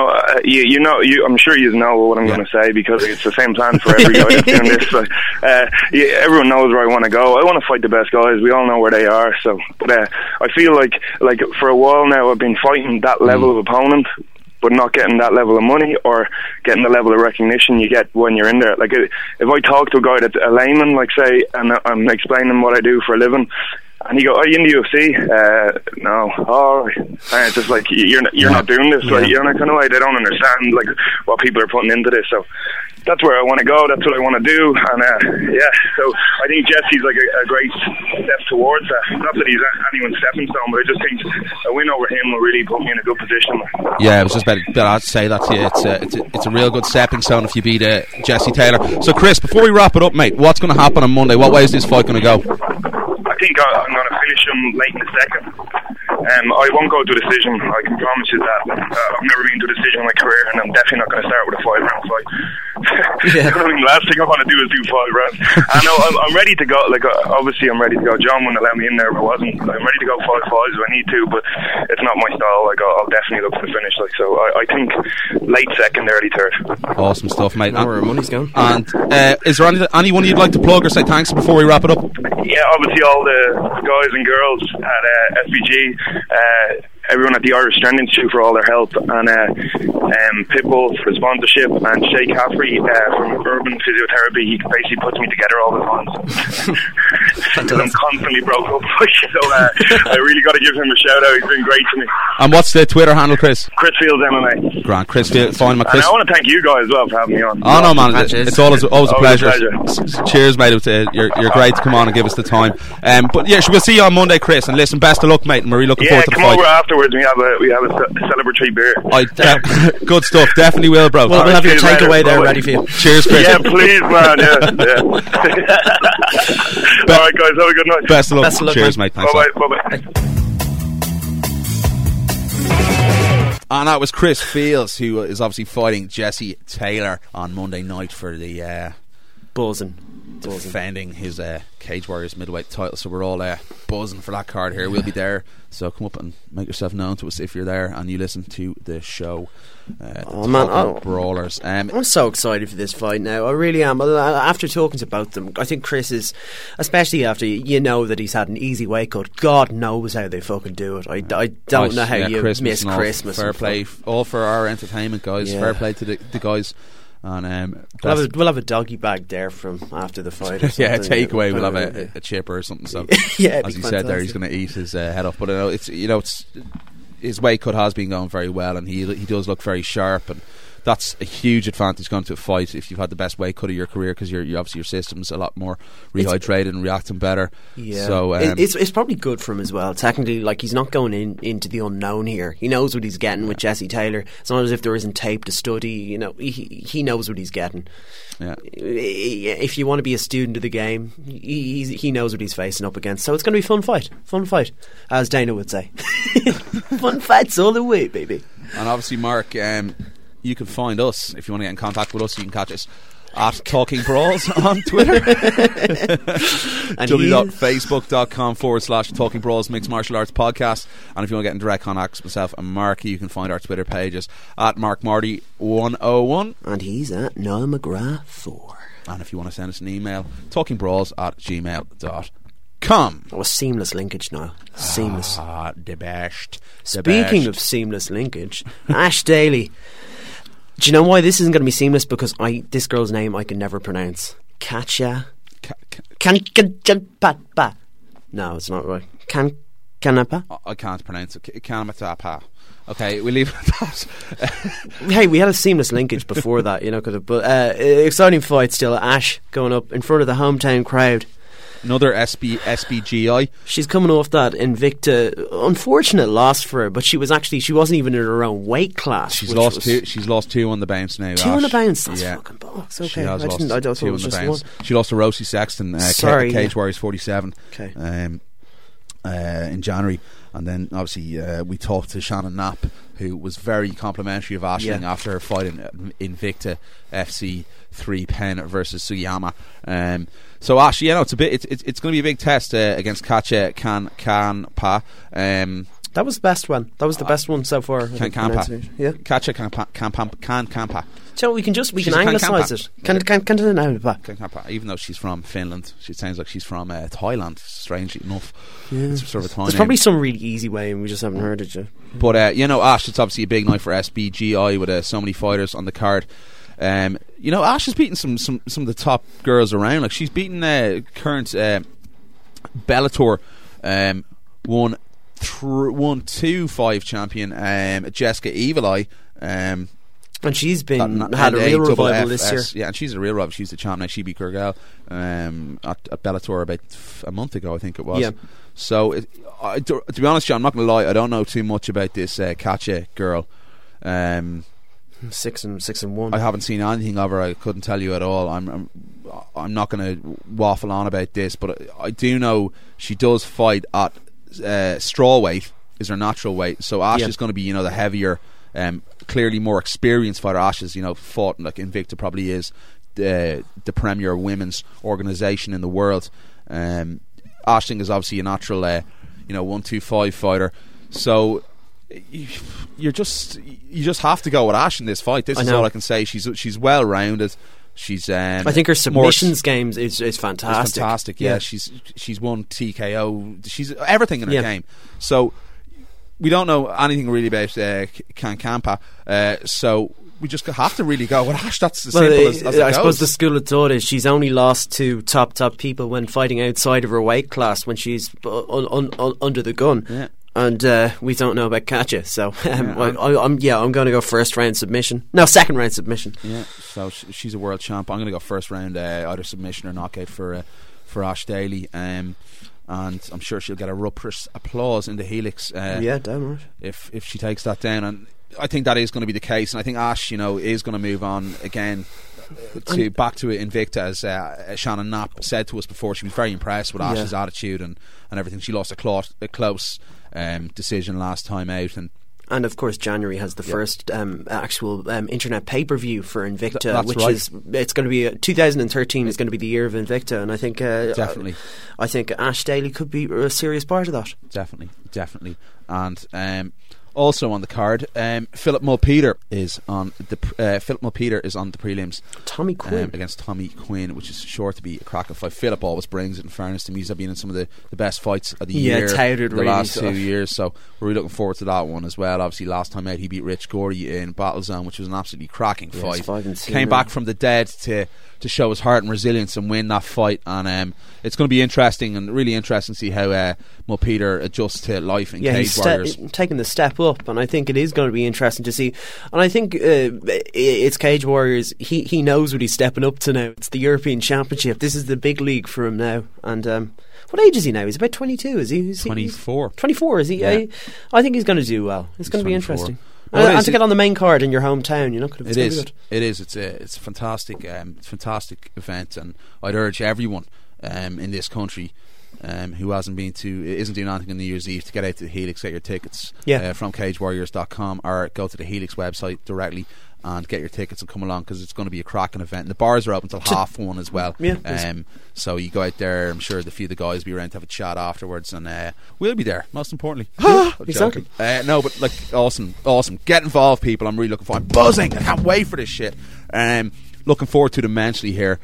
I'm sure you know what I'm going to say, because it's the same plan for every guy that's doing this. Everyone knows where I want to go. I want to fight the best guys. We all know where they are. So, but I feel like for a while now I've been fighting that level of opponent, but not getting that level of money or getting the level of recognition you get when you're in there. If I talk to a guy that's a layman, say, and I'm explaining what I do for a living, and he go, "Are you in the UFC?" No. Oh, and it's just you're not doing this. Kind of they don't understand what people are putting into this. So that's where I want to go. That's what I want to do. And so I think Jesse's a great step towards that. Not that he's anyone's stepping stone, but I just think a win over him will really put me in a good position. Yeah, I was just about to say that to you. It's a real good stepping stone if you beat Jesse Taylor. So Chris, before we wrap it up, mate, what's going to happen on Monday? What way is this fight going to go? I think I'm going to finish him late in the second. I won't go to a decision, I can promise you that. I've never been to a decision in my career, and I'm definitely not going to start with a 5-round fight. I mean, last thing I want to do is do 5 rounds. I know I'm ready to go. Like, obviously, I'm ready to go. John wouldn't let me in there if I wasn't. I'm ready to go 5 fives if I need to, but it's not my style. Like, I'll definitely look for the finish. Like, so I think late second, early third. Awesome stuff, mate. Know where our money's going. And is there anyone you'd like to plug or say thanks before we wrap it up? Yeah, obviously all the guys and girls at SBG, everyone at the Irish Strength Institute for all their help, and Pitbull for the sponsorship, and Shay Caffrey from Urban Physiotherapy. He basically puts me together all the time. Because I'm constantly broke up, so I really got to give him a shout out. He's been great to me. And what's the Twitter handle, Chris? Chris Fields MMA. Grant, Chris Fields. Find my Chris. And I want to thank you guys as well for having me on. Oh no, man! It's always a pleasure. pleasure. Cheers, mate. You're great to come on and give us the time. But yeah, we'll see you on Monday, Chris. And listen, best of luck, mate. And we're really looking forward to the fight. Yeah, come over afterwards. We have a celebratory beer. Good stuff. Definitely will, bro. Well, we'll have your takeaway there ready for you. Cheers, Chris. Yeah, please, man. Yeah. All right, guys. Have a good night. Best of luck. Cheers, mate. Thanks. Bye. And that was Chris Fields, who is obviously fighting Jesse Taylor on Monday night for the defending his Cage Warriors middleweight title. So we're all buzzing for that card here. We'll be there, so come up and make yourself known to us if you're there and you listen to the show. Brawlers. I'm so excited for this fight now. I really am. After talking about them, I think Chris is, especially after you know that he's had an easy weight cut. God knows how they fucking do it. I don't know how you miss Christmas. Fair play, all for our entertainment, guys. Yeah. Fair play to the guys. And we'll have a doggy bag there from after the fight. Or yeah, takeaway. We'll have a chipper or something. So yeah, as he said there, he's going to eat his head off. But it's his weight cut has been going very well, and he does look very sharp, and that's a huge advantage going to a fight if you've had the best weight cut of your career, because you're obviously your system's a lot more rehydrated and reacting better. Yeah, so it's probably good for him as well. Technically, like, he's not going into the unknown here. He knows what he's getting with Jesse Taylor. It's not as if there isn't tape to study. You know, he knows what he's getting. Yeah. If you want to be a student of the game, he knows what he's facing up against. So it's going to be a fun fight, as Dana would say. Fun fights all the way, baby. And obviously, Mark, you can find us if you want to get in contact with us. You can catch us at Talking Brawls on Twitter. www.facebook.com/Talking Brawls Mixed Martial Arts Podcast. And if you want to get in direct contact with myself and Marky, you can find our Twitter pages at Mark Marty 101, and he's at Noel McGrath 4. And if you want to send us an email, talkingbrawls@gmail.com. Oh, a seamless linkage now. Seamless. The best. Speaking of seamless linkage, Ash Daly. Do you know why this isn't going to be seamless? Because this girl's name I can never pronounce. Katja. Kanapapa. No, it's not right. Kanapa. I can't pronounce it. Kanapapa. Okay, we leave it at that. Hey, we had a seamless linkage before that, you know. But exciting fight still. Ash going up in front of the hometown crowd. Another SBGI. She's coming off that Invicta unfortunate loss for her, but she wasn't even in her own weight class. She's lost two on the bounce now. 2 on the bounce. That's fucking box. Okay, she has lost 2 on the bounce. She lost to Rosie Sexton, Cage Warriors 47. Okay. In January, and then obviously we talked to Shannon Knapp, who was very complimentary of Aisling after her fight in Invicta FC 3 Penn versus Suyama. So Ash, it's going to be a big test against Katja Kanpa. That was the best one. That was the best one so far. Kanpa. Yeah. Katja Kanpa. So we can anglicise it. Kanpa. Even though she's from Finland, she sounds like she's from Thailand. Strangely enough, it's sort of a Thai There's name. Probably some really easy way, and we just haven't heard it yet. But Ash, it's obviously a big night for SBGI with so many fighters on the card. Ash has beaten some of the top girls around. Like, she's beaten current Bellator 125 champion Jessica Evil Eye. And she's had a real revival this year. Yeah, and she's a real revival. She's the champ now. She beat Kurgal at Bellator about a month ago, I think it was. Yeah. So, to be honest, John, I'm not going to lie, I don't know too much about this Katja girl. 6-1. I haven't seen anything of her. I couldn't tell you at all. I'm not going to waffle on about this, but I do know she does fight at straw weight is her natural weight. So Ash is going to be the heavier clearly more experienced fighter. Ash has, fought, like Invicta probably is the premier women's organisation in the world. Aisling is obviously a natural 125 fighter, so you just have to go with Ash in this fight. This is all I can say. She's well rounded. She's I think her submissions game is fantastic. It's fantastic. Yeah, she's won TKO. She's everything in her game. So we don't know anything really about Kampa. So we just have to really go with Ash. That's as simple as it I goes. suppose the school of thought is she's only lost to top people when fighting outside of her weight class when she's under the gun. Yeah. And we don't know about Katja, so I'm going to go second round submission. Yeah, so she's a world champ. I'm going to go first round, either submission or knockout for Ash Daly, and I'm sure she'll get a rapturous applause in the Helix. Damn right. If she takes that down, and I think that is going to be the case, and I think Ash, is going to move on again. Back to Invicta, as Shannon Knapp said to us before. She was very impressed with Ash's attitude and everything. She lost a close decision last time out, and of course January has the first actual internet pay-per-view for Invicta, which right. it's going to be 2013 is going to be the year of Invicta, and I think definitely I think Ash Daly could be a serious part of that. Definitely, and also on the card, Philip Mulpeter is on the prelims. Tommy Quinn against Tommy Quinn, which is sure to be a cracking fight. Philip always brings it. In fairness to him, he's been in some of the best fights of the year, touted the really last tough. 2 years. So we're really looking forward to that one as well. Obviously, last time out he beat Rich Gordy in Battlezone, which was an absolutely cracking fight. Came back from the dead to show his heart and resilience and win that fight. And it's going to be interesting and really interesting to see how Mulpeter adjusts to life in Cage Warriors. Taking the step up, and I think it is going to be interesting to see. And I think it's Cage Warriors. He knows what he's stepping up to now. It's the European Championship. This is the big league for him now. And what age is he now? He's about 22. Is he? 24. 24. Is he? Yeah. I think he's going to do well. It's going to be 24. interesting. Well, and to get on the main card in your hometown, it is. It's a fantastic, fantastic event, and I'd urge everyone in this country who isn't doing anything on New Year's Eve to get out to the Helix, get your tickets from CageWarriors.com, or go to the Helix website directly and get your tickets and come along, because it's going to be a cracking event. And the bars are open until 1:30 as well. So you go out there. I'm sure the few of the guys will be around to have a chat afterwards, and we'll be there, most importantly. Exactly. No, but like awesome. Get involved, people. I'm really looking forward. I'm buzzing. I can't wait for this shit. Looking forward to it immensely here.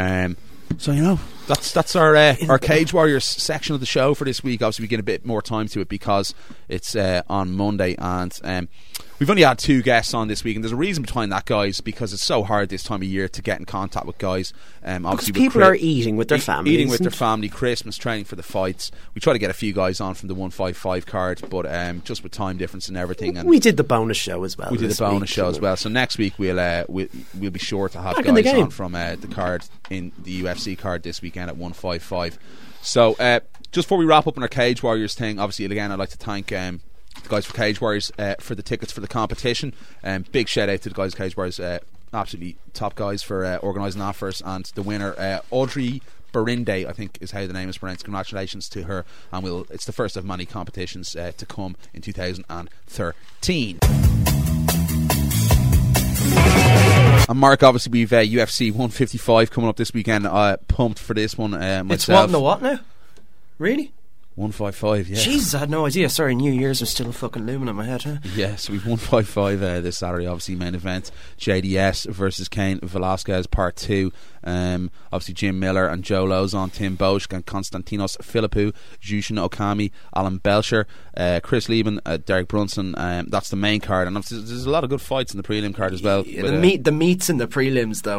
So that's our Cage Warriors section of the show for this week. Obviously we get a bit more time to it because it's on Monday, and we've only had 2 guests on this week, and there's a reason behind that, guys, because it's so hard this time of year to get in contact with guys. Obviously people are eating with their families. Eating with their family, Christmas, training for the fights. We try to get a few guys on from the 155 card, but just with time difference and everything. And we did the bonus show as well. So next week we'll be sure to have back guys on from the card in the UFC card this weekend at 155. So just before we wrap up on our Cage Warriors thing, obviously again I'd like to thank the guys for Cage Warriors for the tickets for the competition. Big shout out to the guys at Cage Warriors, absolutely top guys for organising that for us, and the winner Audrey Berinde, I think is how the name is pronounced. Congratulations to her, and it's the first of many competitions to come in 2013. And Mark, obviously we've UFC 155 coming up this weekend. Pumped for this one myself. It's what and the what now? Really? 155, yeah. Jesus, I had no idea. Sorry, New Year's was still fucking looming in my head, huh? Yeah, so we've 155 this Saturday, obviously main event, JDS versus Cain Velasquez part 2. Obviously Jim Miller and Joe Lozon, Tim Bosch and Konstantinos Philippou, Jushin Okami, Alan Belcher, Chris Lieben, Derek Brunson. That's the main card, and there's a lot of good fights in the prelim card as well. Yeah, the meats in the prelims though.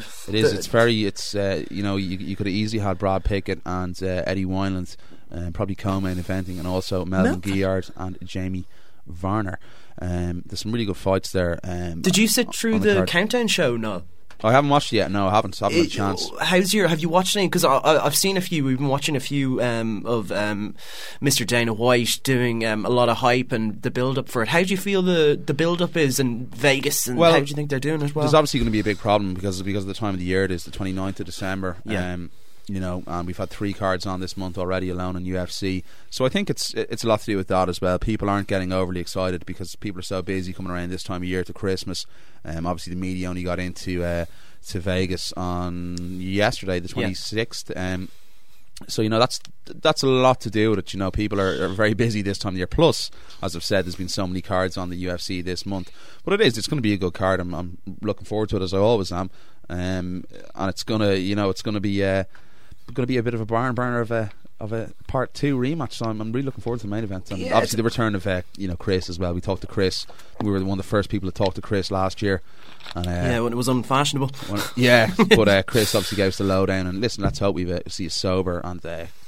You could have easily had Brad Pickett and Eddie Wineland, probably co-main eventing, and also Melvin Guillard and Jamie Varner. There's some really good fights there. Did you sit through the countdown show? No, I haven't watched it yet. No, I haven't had a chance. Have you watched any? Because I've seen a few. We've been watching a few of Mr. Dana White doing a lot of hype and the build up for it. How do you feel the build up is in Vegas, and how do you think they're doing as well? There's obviously going to be a big problem because of the time of the year it is, the 29th of December. Yeah. You know, and we've had 3 cards on this month already alone in UFC. So I think it's a lot to do with that as well. People aren't getting overly excited because people are so busy coming around this time of year to Christmas. Obviously the media only got into to Vegas on yesterday, the 26th. So, you know, that's a lot to do with it. You know, people are very busy this time of the year. Plus, as I've said, there's been so many cards on the UFC this month. But it's going to be a good card. I'm looking forward to it, as I always am. And it's going to be a bit of a barn burner of a part 2 rematch. So I'm really looking forward to the main event. And obviously the return of Chris as well. We talked to Chris. We were one of the first people to talk to Chris last year. And, when it was unfashionable. But Chris obviously gave us the lowdown. And listen, let's hope we see you sober and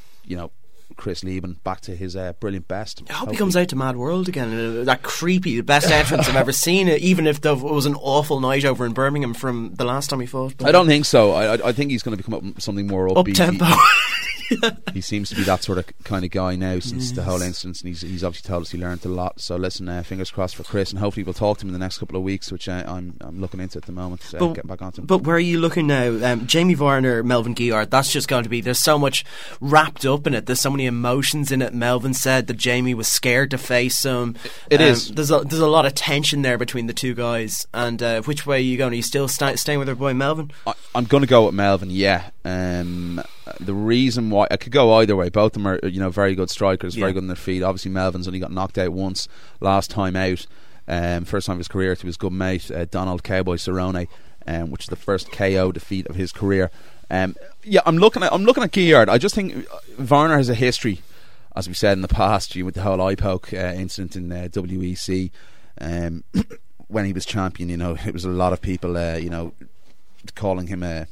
Chris Lieben back to his brilliant best. I hope he comes out to Mad World again. That creepy, the best entrance I've ever seen. Even if it was an awful night over in Birmingham from the last time he fought. I don't think so. I think he's going to come up with something more upbeat. Up-tempo. He seems to be that sort of kind of guy now since the whole incident, and he's obviously told us he learned a lot. So listen, fingers crossed for Chris, and hopefully we'll talk to him in the next couple of weeks, which I'm looking into at the moment. Getting back onto him. But where are you looking now? Jamie Varner, Melvin Guillard, that's just going to be, there's so much wrapped up in it, there's so many emotions in it. Melvin said that Jamie was scared to face him. It is. There's a lot of tension there between the two guys. And which way are you going? Are you still staying with our boy Melvin? I'm going to go with Melvin, yeah. The reason why, I could go either way. Both of them are very good strikers, very good on their feet. Obviously Melvin's only got knocked out once last time out, first time of his career, to his good mate Donald Cowboy Cerrone, which is the first KO defeat of his career. I'm looking at Guillard. I just think Varner has a history, as we said in the past, with the whole eye poke incident in WEC when he was champion. It was a lot of people calling him a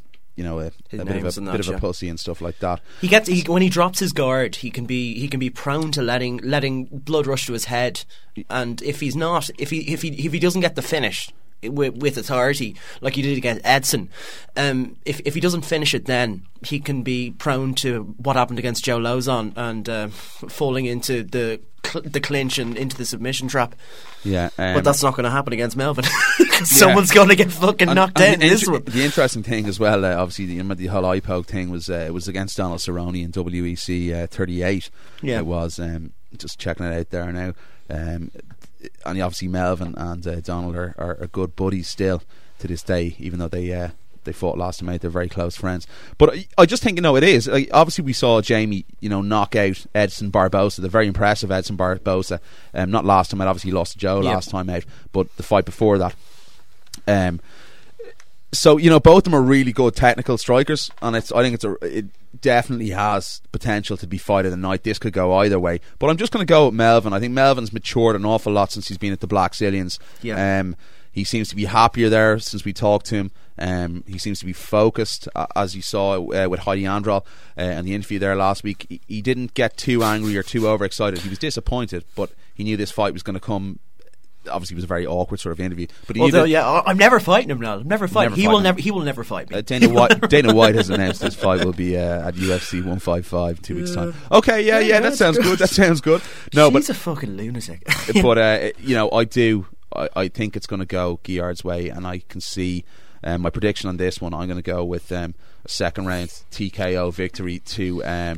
bit of a pussy and stuff like that. When he drops his guard, he can be prone to letting blood rush to his head, and if he doesn't get the finish with authority like he did against Edson, if he doesn't finish it, then he can be prone to what happened against Joe Lozon and falling into the clinch and into the submission trap. But that's not going to happen against Melvin. Someone's going to get fucking knocked down. The interesting thing as well, obviously the whole eye poke thing was against Donald Cerrone in WEC 38. It was just checking it out there now. And obviously Melvin and Donald are good buddies still to this day, even though they fought last time out. They're very close friends. But I just think it is. Obviously we saw Jamie knock out Edson Barbosa, the very impressive Edson Barbosa. Not last time out, obviously he lost to Joe last time out, but the fight before that. So both of them are really good technical strikers, and I think it definitely has potential to be fight of the night. This could go either way, but I'm just going to go with Melvin. I think Melvin's matured an awful lot since he's been at the Black Zillions. He seems to be happier there since we talked to him. He seems to be focused, as you saw with Heidi Andral in the interview there last week. He didn't get too angry or too overexcited. He was disappointed, but he knew this fight was going to come. Obviously it was a very awkward sort of interview, but I'm never fighting him now. I'm never fighting. He will never fight me. Dana White has announced his fight will be at UFC 155 2 weeks time. Okay, that sounds good. That sounds good. No, he's a fucking lunatic. But I think it's going to go Guillard's way, and I can see my prediction on this one. I'm going to go with a second round TKO victory to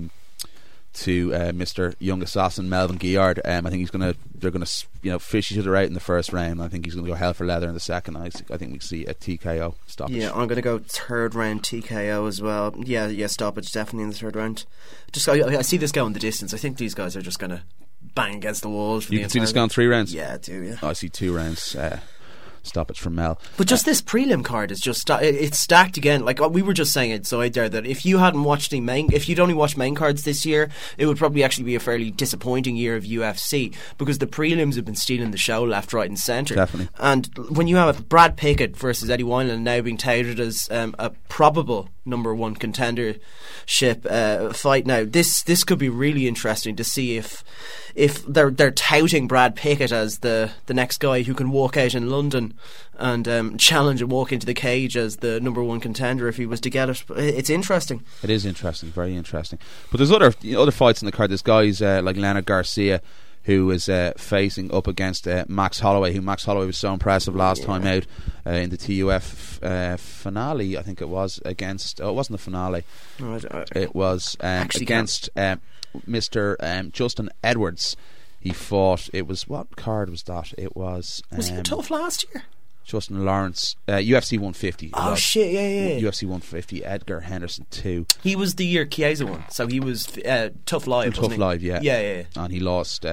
Mr. Young Assassin Melvin Guillard. I think they're going to fish each other out in the first round. I think he's going to go hell for leather in the second. I think we see a TKO stoppage. Yeah, I'm going to go third round TKO as well. Yeah, stoppage definitely in the third round. Just I see this go in the distance. I think these guys are just going to bang against the walls. You can see this going 3 rounds. Yeah, I do. Yeah, I see 2 rounds. Stoppage from Mel. But just this prelim card is just it's stacked again. Like we were just saying outside there, that if you'd only watched main cards this year, it would probably actually be a fairly disappointing year of UFC, because the prelims have been stealing the show left, right and centre. Definitely. And when you have Brad Pickett versus Eddie Wineland now being touted as a probable number 1 contendership fight now, this could be really interesting to see if they're touting Brad Pickett as the next guy who can walk out in London and challenge and walk into the cage as the number 1 contender if he was to get it. It's interesting. It is interesting, very interesting. But there's other fights in the card. There's guys like Leonard Garcia, who is facing up against Max Holloway, who Max Holloway was so impressive last time out in the TUF finale. I think it was against. Oh, it wasn't the finale. It was against Mr. Justin Edwards. He fought. It was, what card was that? It was. Was he tough last year? Justin Lawrence, UFC 150. Oh shit, yeah. UFC 150, Edgar Henderson 2. He was the year Chiesa won, so he was Tough Live. Tough Live, yeah. Yeah. And he lost.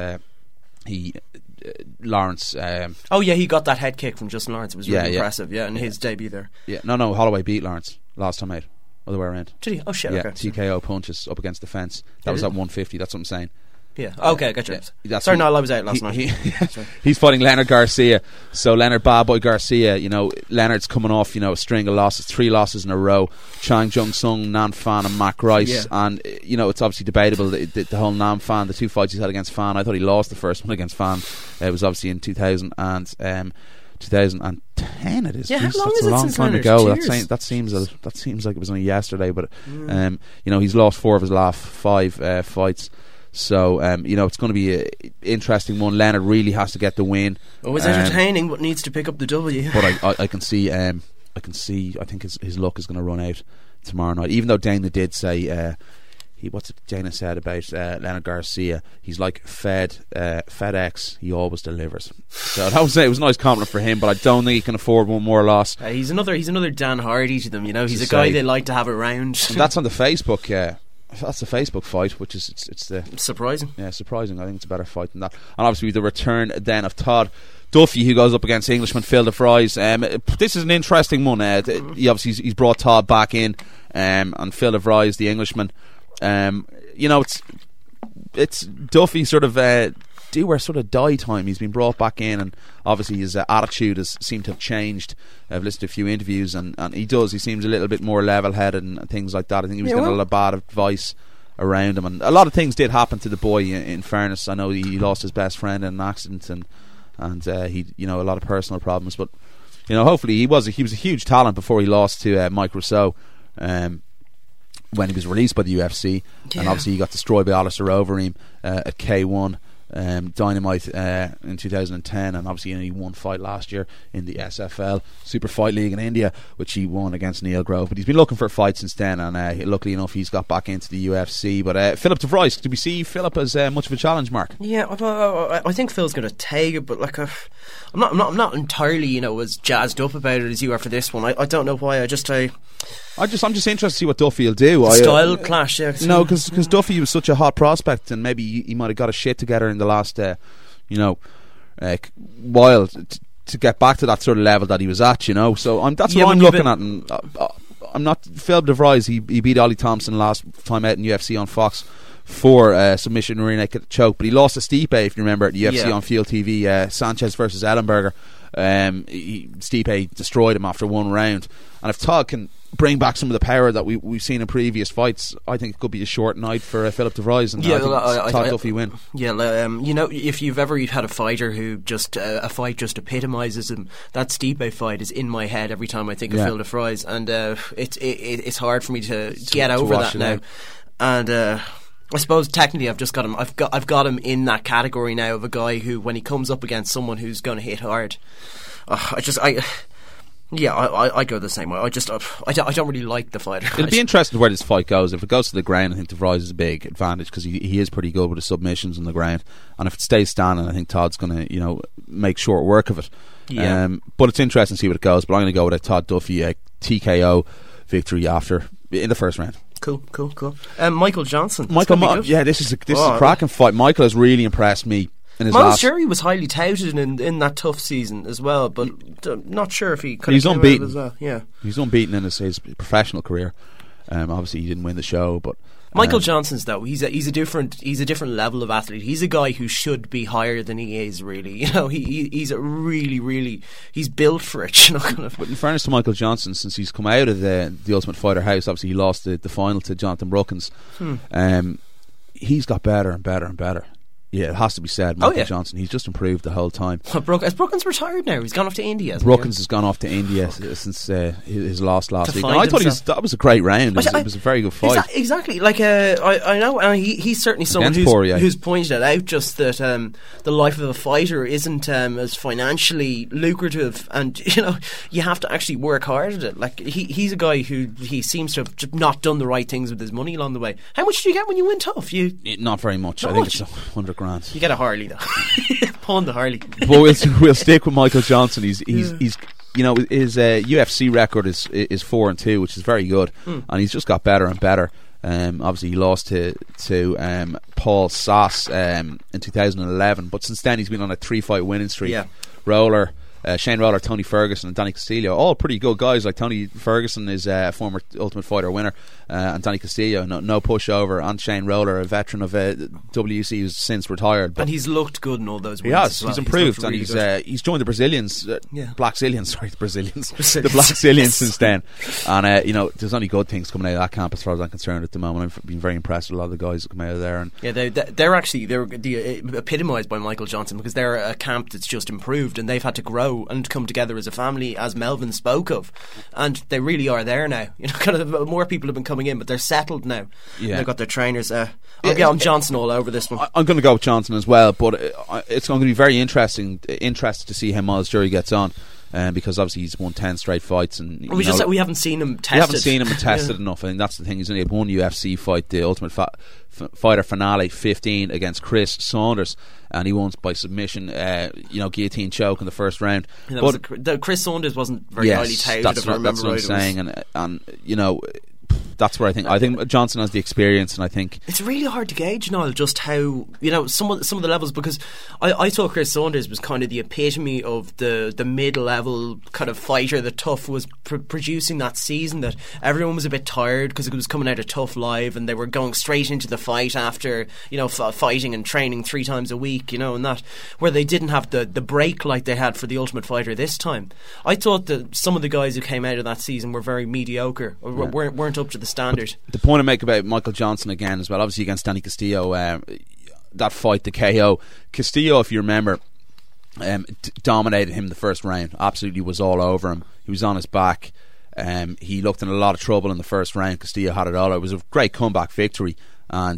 Lawrence. He got that head kick from Justin Lawrence. It was really impressive. Yeah, in his debut there. Yeah, no, Holloway beat Lawrence last time out. Other way around. Did he? Oh shit. Yeah, okay. TKO punches up against the fence. That was at 150. That's what I'm saying. Yeah. Okay, gotcha. Sorry, I was out last night. He's fighting Leonard Garcia. So Leonard Bad Boy Garcia, Leonard's coming off, a string of losses, 3 losses in a row. Chang Jung Sung, Nan Fan and Mac Rice. Yeah. And, it's obviously debatable, the whole Nan Fan, the 2 fights he's had against Fan. I thought he lost the first one against Fan. It was obviously in 2010 it is. Yeah, how long that's is a it long since time Leonard? ago. That seems like it was only yesterday, but he's lost 4 of his last 5 fights. So it's going to be an interesting one. Leonard really has to get the win. Always entertaining, but needs to pick up the W. But I can see. I think his luck is going to run out tomorrow night. Even though Dana did say, what's it Dana said about Leonard Garcia? He's like FedEx. He always delivers. So I would say it was a nice compliment for him. But I don't think he can afford one more loss. He's another Dan Hardy to them. He's a guy they like to have around. That's on the Facebook. That's the Facebook fight, which is it's surprising. Yeah, surprising. I think it's a better fight than that. And obviously the return then of Todd Duffy, who goes up against Englishman Phil de Vries. This is an interesting one. He's brought Todd back in, and Phil de Vries, the Englishman. It's Duffy sort of do or sort of die time. He's been brought back in, and obviously his attitude has seemed to have changed. I've listened to a few interviews, and he seems a little bit more level-headed and things like that. I think he was getting a lot of bad advice around him, and a lot of things did happen to the boy. In fairness, I know he lost his best friend in an accident, and he a lot of personal problems. But hopefully he was a huge talent before he lost to Mike Rousseau. When he was released by the UFC, and obviously he got destroyed by Alistair Overeem at K1 Dynamite in 2010, and obviously he won fight last year in the SFL Super Fight League in India, which he won against Neil Grove. But he's been looking for a fight since then, and luckily enough he's got back into the UFC. But Philip de Vries, do we see Philip as much of a challenge, Mark? Yeah, I think Phil's going to take it, but I'm not entirely as jazzed up about it as you are for this one. I don't know why. I'm just interested to see what Duffy will do. Style clash, yeah. No, because Duffy was such a hot prospect, and maybe he might have got his shit together in the last, while to get back to that sort of level that he was at. So that's what I'm looking at. And I'm not Philip de Vries. He beat Ollie Thompson last time out in UFC on Fox for submission rear naked choke, but he lost to Stipe, if you remember, at the UFC on Field TV. Sanchez versus Ellenberger. Stipe destroyed him after 1 round, and if Todd can bring back some of the power that we've seen in previous fights, I think it could be a short night for Philip de Vries, and Todd Duffy win. Yeah, if you've ever had a fighter who just a fight just epitomises him, that Stipe fight is in my head every time I think of Phil de Vries, and it's hard for me to get over that now. And I suppose technically I've just got him. I've got him in that category now of a guy who, when he comes up against someone who's going to hit hard, I go the same way. I don't really like the fighter. It'll be interesting where this fight goes. If it goes to the ground, I think de Vries is a big advantage because he is pretty good with his submissions on the ground. And if it stays standing, I think Todd's going to make short work of it. Yeah. But it's interesting to see what it goes. But I'm going to go with a Todd Duffy TKO victory in the first round. Cool. Michael Johnson. This is a cracking fight. Michael has really impressed me. Miles Jury was highly touted in that tough season as well, but not sure if he could have unbeaten as well. Yeah, he's unbeaten in his professional career. Obviously he didn't win the show, but Michael Johnson's though he's a different level of athlete. He's a guy who should be higher than he is. Really, he's a really he's built for it. But in fairness to Michael Johnson, since he's come out of the Ultimate Fighter house, obviously he lost the final to Jonathan Brookins. He's got better and better and better. Yeah, it has to be said. Michael Johnson, he's just improved the whole time. Has Brookins retired now? He's gone off to India. Brookins has gone off to India since his loss last week. And I thought that was a great round. It was a very good fight. Exactly. Like I know, and he's certainly someone who's pointed it out. Just that the life of a fighter isn't as financially lucrative, and you have to actually work hard at it. Like he's a guy who he seems to have not done the right things with his money along the way. How much do you get when you win tough? Not very much. I think it's 100 grand. You get a Harley though. Pawn the Harley. But we'll stick with Michael Johnson. He's his UFC record is 4-2, which is very good, and he's just got better and better. Obviously he lost to Paul Sauce in 2011, but since then he's been on a 3-fight winning streak. Shane Roller, Tony Ferguson and Danny Castillo, all pretty good guys. Like Tony Ferguson is a former Ultimate Fighter winner, and Danny Castillo, no pushover, and Shane Roller, a veteran of WEC who's since retired. But and he's looked good in all those wins. He has. Well. He's improved, and he's joined the Brazilians, Black Zillions, the Black Zillions since then. And there's only good things coming out of that camp as far as I'm concerned at the moment. I've been very impressed with a lot of the guys that come out of there. And they're epitomised by Michael Johnson, because they're a camp that's just improved, and they've had to grow and come together as a family, as Melvin spoke of, and they really are there now. Kind of more people have been coming in, but they're settled now. They've got their trainers. I'll get on Johnson all over this one. I'm going to go with Johnson as well, but it's going to be very interesting to see how Miles Jury gets on. Because obviously he's won 10 straight fights, and we haven't seen him tested. We haven't seen him tested enough. I think that's the thing. He's only had one UFC fight, the Ultimate Fighter Finale 15 against Chris Saunders, and he won by submission, guillotine choke in the first round. But Chris Saunders wasn't very highly touted, if I remember right. That's what I'm saying, and that's where I think Johnson has the experience, and I think it's really hard to gauge, Niall, just how some of the levels, because I thought Chris Saunders was kind of the epitome of the mid-level kind of fighter that Tough was producing that season, that everyone was a bit tired because it was coming out of Tough Live, and they were going straight into the fight after fighting and training 3 times a week, and that, where they didn't have the break like they had for the Ultimate Fighter this time. I thought that some of the guys who came out of that season were very mediocre, or weren't up to the standard. The point I make about Michael Johnson again as well, obviously against Danny Castillo, that fight, the KO, Castillo, if you remember, dominated him the first round, absolutely was all over him. He was on his back. He looked in a lot of trouble in the first round. Castillo had it all. It was a great comeback victory, and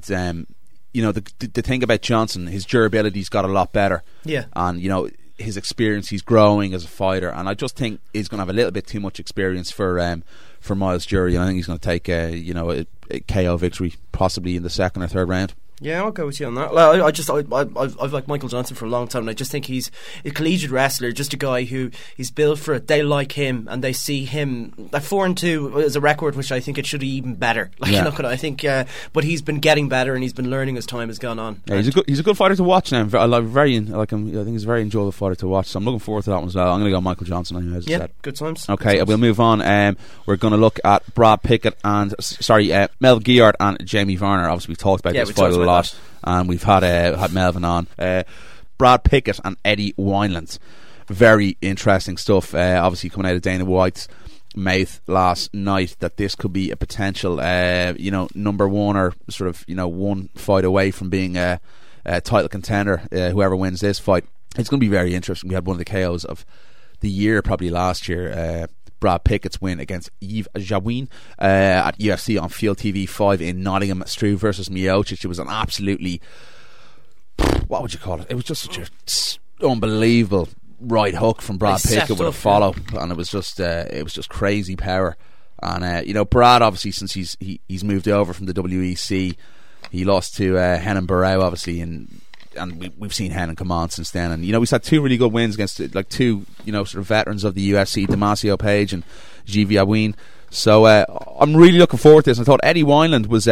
the thing about Johnson, his durability's got a lot better, and his experience, he's growing as a fighter, and I just think he's going to have a little bit too much experience for Miles Jury, and I think he's going to take a KO victory possibly in the second or third round. Yeah, I'll go with you on that. Well, I've liked Michael Johnson for a long time, and I just think he's a collegiate wrestler, just a guy who is built for it. They like him, and they see him. That 4-2 is a record, which I think it should be even better. I think, but he's been getting better, and he's been learning as time has gone on. Yeah, he's a good fighter to watch now. I think he's a very enjoyable fighter to watch. So I'm looking forward to that one as well. I'm going to go Michael Johnson anyway, as I said. Good times. Okay, we'll move on. We're going to look at Brad Pickett and Mel Guillard and Jamie Varner. Obviously, we've talked about this fight a lot. And we've had Melvin on. Brad Pickett and Eddie Wineland. Very interesting stuff. Obviously coming out of Dana White's mouth last night, that this could be a potential number one, or sort of one fight away from being a title contender, whoever wins this fight. It's going to be very interesting. We had one of the KOs of the year probably last year, Brad Pickett's win against Yves Jawin at UFC on Field TV 5 in Nottingham. Struve versus Miocic. It was an absolutely, what would you call it? It was just such an unbelievable right hook from Brad Pickett with a follow, and it was just crazy power. And Brad, obviously, since he's moved over from the WEC, he lost to Henan Barrow, obviously, and we've seen Henan come on since then, and we've had 2 really good wins against two sort of veterans of the UFC, Damasio Page and Yves Jawin. So I'm really looking forward to this. I thought Eddie Wineland was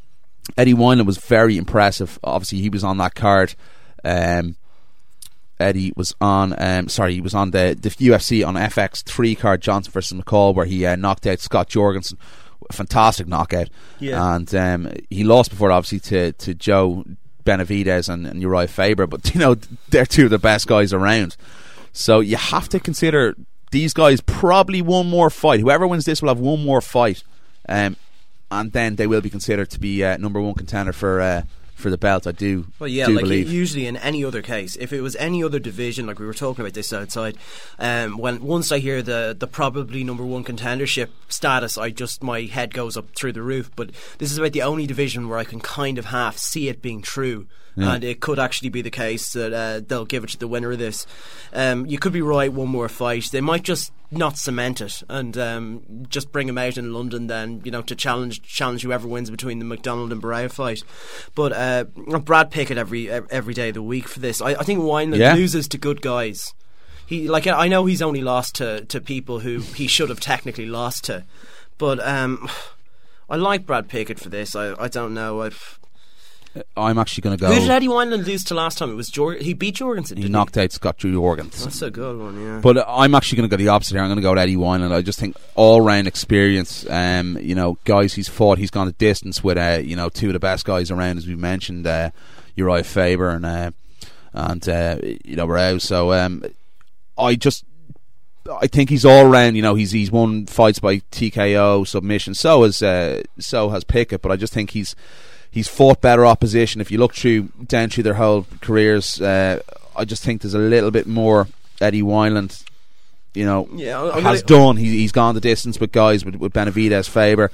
very impressive. Obviously, he was on that card. Eddie was on he was on the UFC on FX3 card, Johnson versus McCall, where he knocked out Scott Jorgensen. A fantastic knockout. And he lost before, obviously, to Joe Benavidez and Uriah Faber, but they're 2 of the best guys around. So you have to consider these guys probably one more fight. Whoever wins this will have one more fight, and then they will be considered to be number one contender for for the belt. I do. Well, yeah, do like believe. usually in any other case, if it was any other division, like we were talking about this outside, when once I hear the probably number one contendership status, my head goes up through the roof. But this is about the only division where I can kind of half see it being true. Yeah. And it could actually be the case that they'll give it to the winner of this. You could be right, one more fight. They might just not cement it and just bring him out in London then, to challenge whoever wins between the McDonald and Barao fight. But Brad Pickett every day of the week for this. I think Wineland loses to good guys. I know he's only lost to people who he should have technically lost to, but I like Brad Pickett for this. I don't know. I'm actually going to go. Who did Eddie Wineland lose to last time? It was he beat Jorgensen. He knocked out Scott Jorgensen. That's a good one, yeah. But I'm actually going to go the opposite here. I'm going to go with Eddie Wineland. I just think all-round experience. Guys he's fought. He's gone the distance with two of the best guys around, as we mentioned, Uriah Faber and Barao. So I think he's all round. He's won fights by TKO submission. So has Pickett. But I just think he's fought better opposition. If you look down through their whole careers, I just think there's a little bit more Eddie Wineland, has done. He's gone the distance with guys with Benavidez, Faber.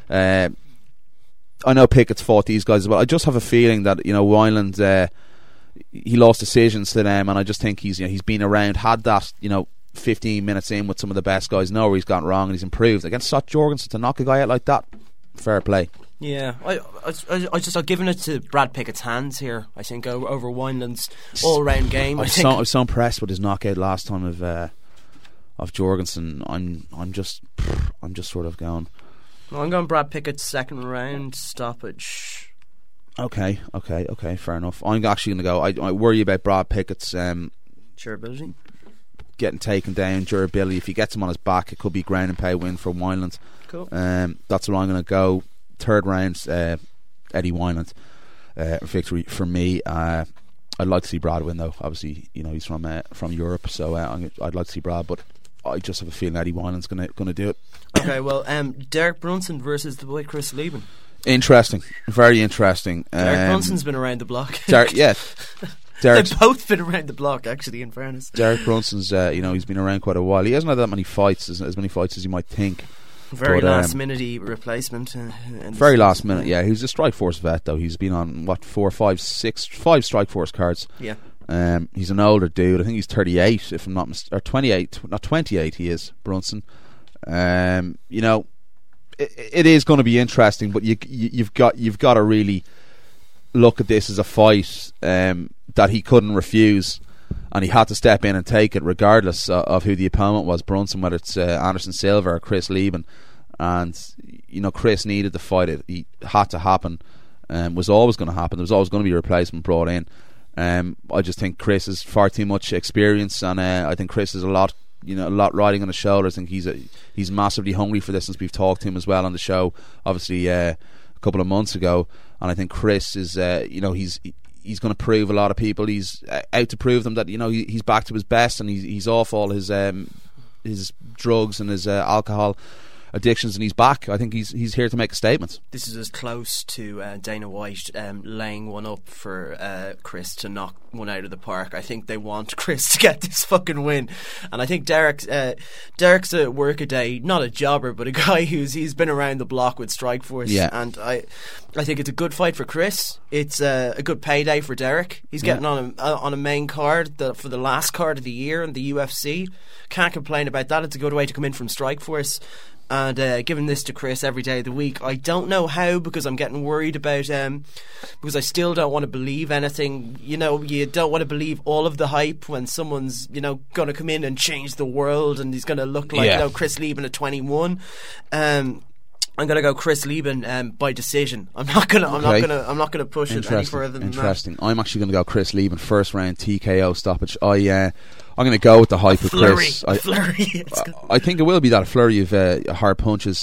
I know Pickett's fought these guys as well. I just have a feeling that Wineland, he lost decisions to them, and I just think he's been around, had that 15 minutes in with some of the best guys, know where he's gone wrong, and he's improved. Against Scott Jorgensen, to knock a guy out like that, fair play. Yeah, I've given it to Brad Pickett's hands here. I think over Wineland's all-round game. I was so impressed with his knockout last time of Jorgensen. I'm just sort of going. Well, I'm going Brad Pickett's second round stoppage. Okay, fair enough. I'm actually going to go. I worry about Brad Pickett's durability, getting taken down, durability. If he gets him on his back, it could be ground and pound win for Wineland. Cool. That's what I'm going to go. Third round, Eddie Wineland victory for me. I'd like to see Brad win, though. Obviously, he's from Europe, so I'd like to see Brad, but I just have a feeling Eddie Wineland's going to do it. Okay, well, Derek Brunson versus the boy Chris Lieben. Interesting, very interesting. Derek Brunson's been around the block. They've both been around the block, actually, in fairness. Derek Brunson's, he's been around quite a while. He hasn't had that many fights, as many fights as you might think. Very last minute replacement. Very last minute, yeah. He's a Strikeforce vet, though. He's been on 5 Strikeforce cards. Yeah. He's an older dude. I think he's 38, if I'm not mistaken, or 28. Not 28. He is Brunson. It is going to be interesting, but you've got to really look at this as a fight that he couldn't refuse. And he had to step in and take it regardless of who the opponent was, Brunson, whether it's Anderson Silva or Chris Lieben. And Chris needed the fight. It had to happen. Was always going to happen. There was always going to be a replacement brought in. I just think Chris has far too much experience, and I think Chris is a lot riding on his shoulders. I think he's massively hungry for this, since we've talked to him as well on the show, obviously a couple of months ago. And I think Chris is he's going to prove a lot of people. He's out to prove them that he's back to his best, and he's off all his drugs and his alcohol addictions, and he's back. I think he's here to make a statement. This is as close to Dana White laying one up for Chris to knock one out of the park. I think they want Chris to get this fucking win, and I think Derek's a workaday, not a jobber, but a guy he's been around the block with Strikeforce. Yeah. And I think it's a good fight for Chris. It's a good payday for Derek. He's getting on a main card for the last card of the year in the UFC. Can't complain about that. It's a good way to come in from Strikeforce. And giving this to Chris every day of the week, I don't know how, because I'm getting worried about because I still don't want to believe anything. You don't want to believe all of the hype when someone's going to come in and change the world, and he's going to look like Chris Lieben at 21. I'm going to go Chris Lieben by decision. I'm not going to push it any further than that. I'm actually going to go Chris Lieben first round TKO stoppage. I'm going to go with the hype with Chris. I think it will be that, a flurry of hard punches.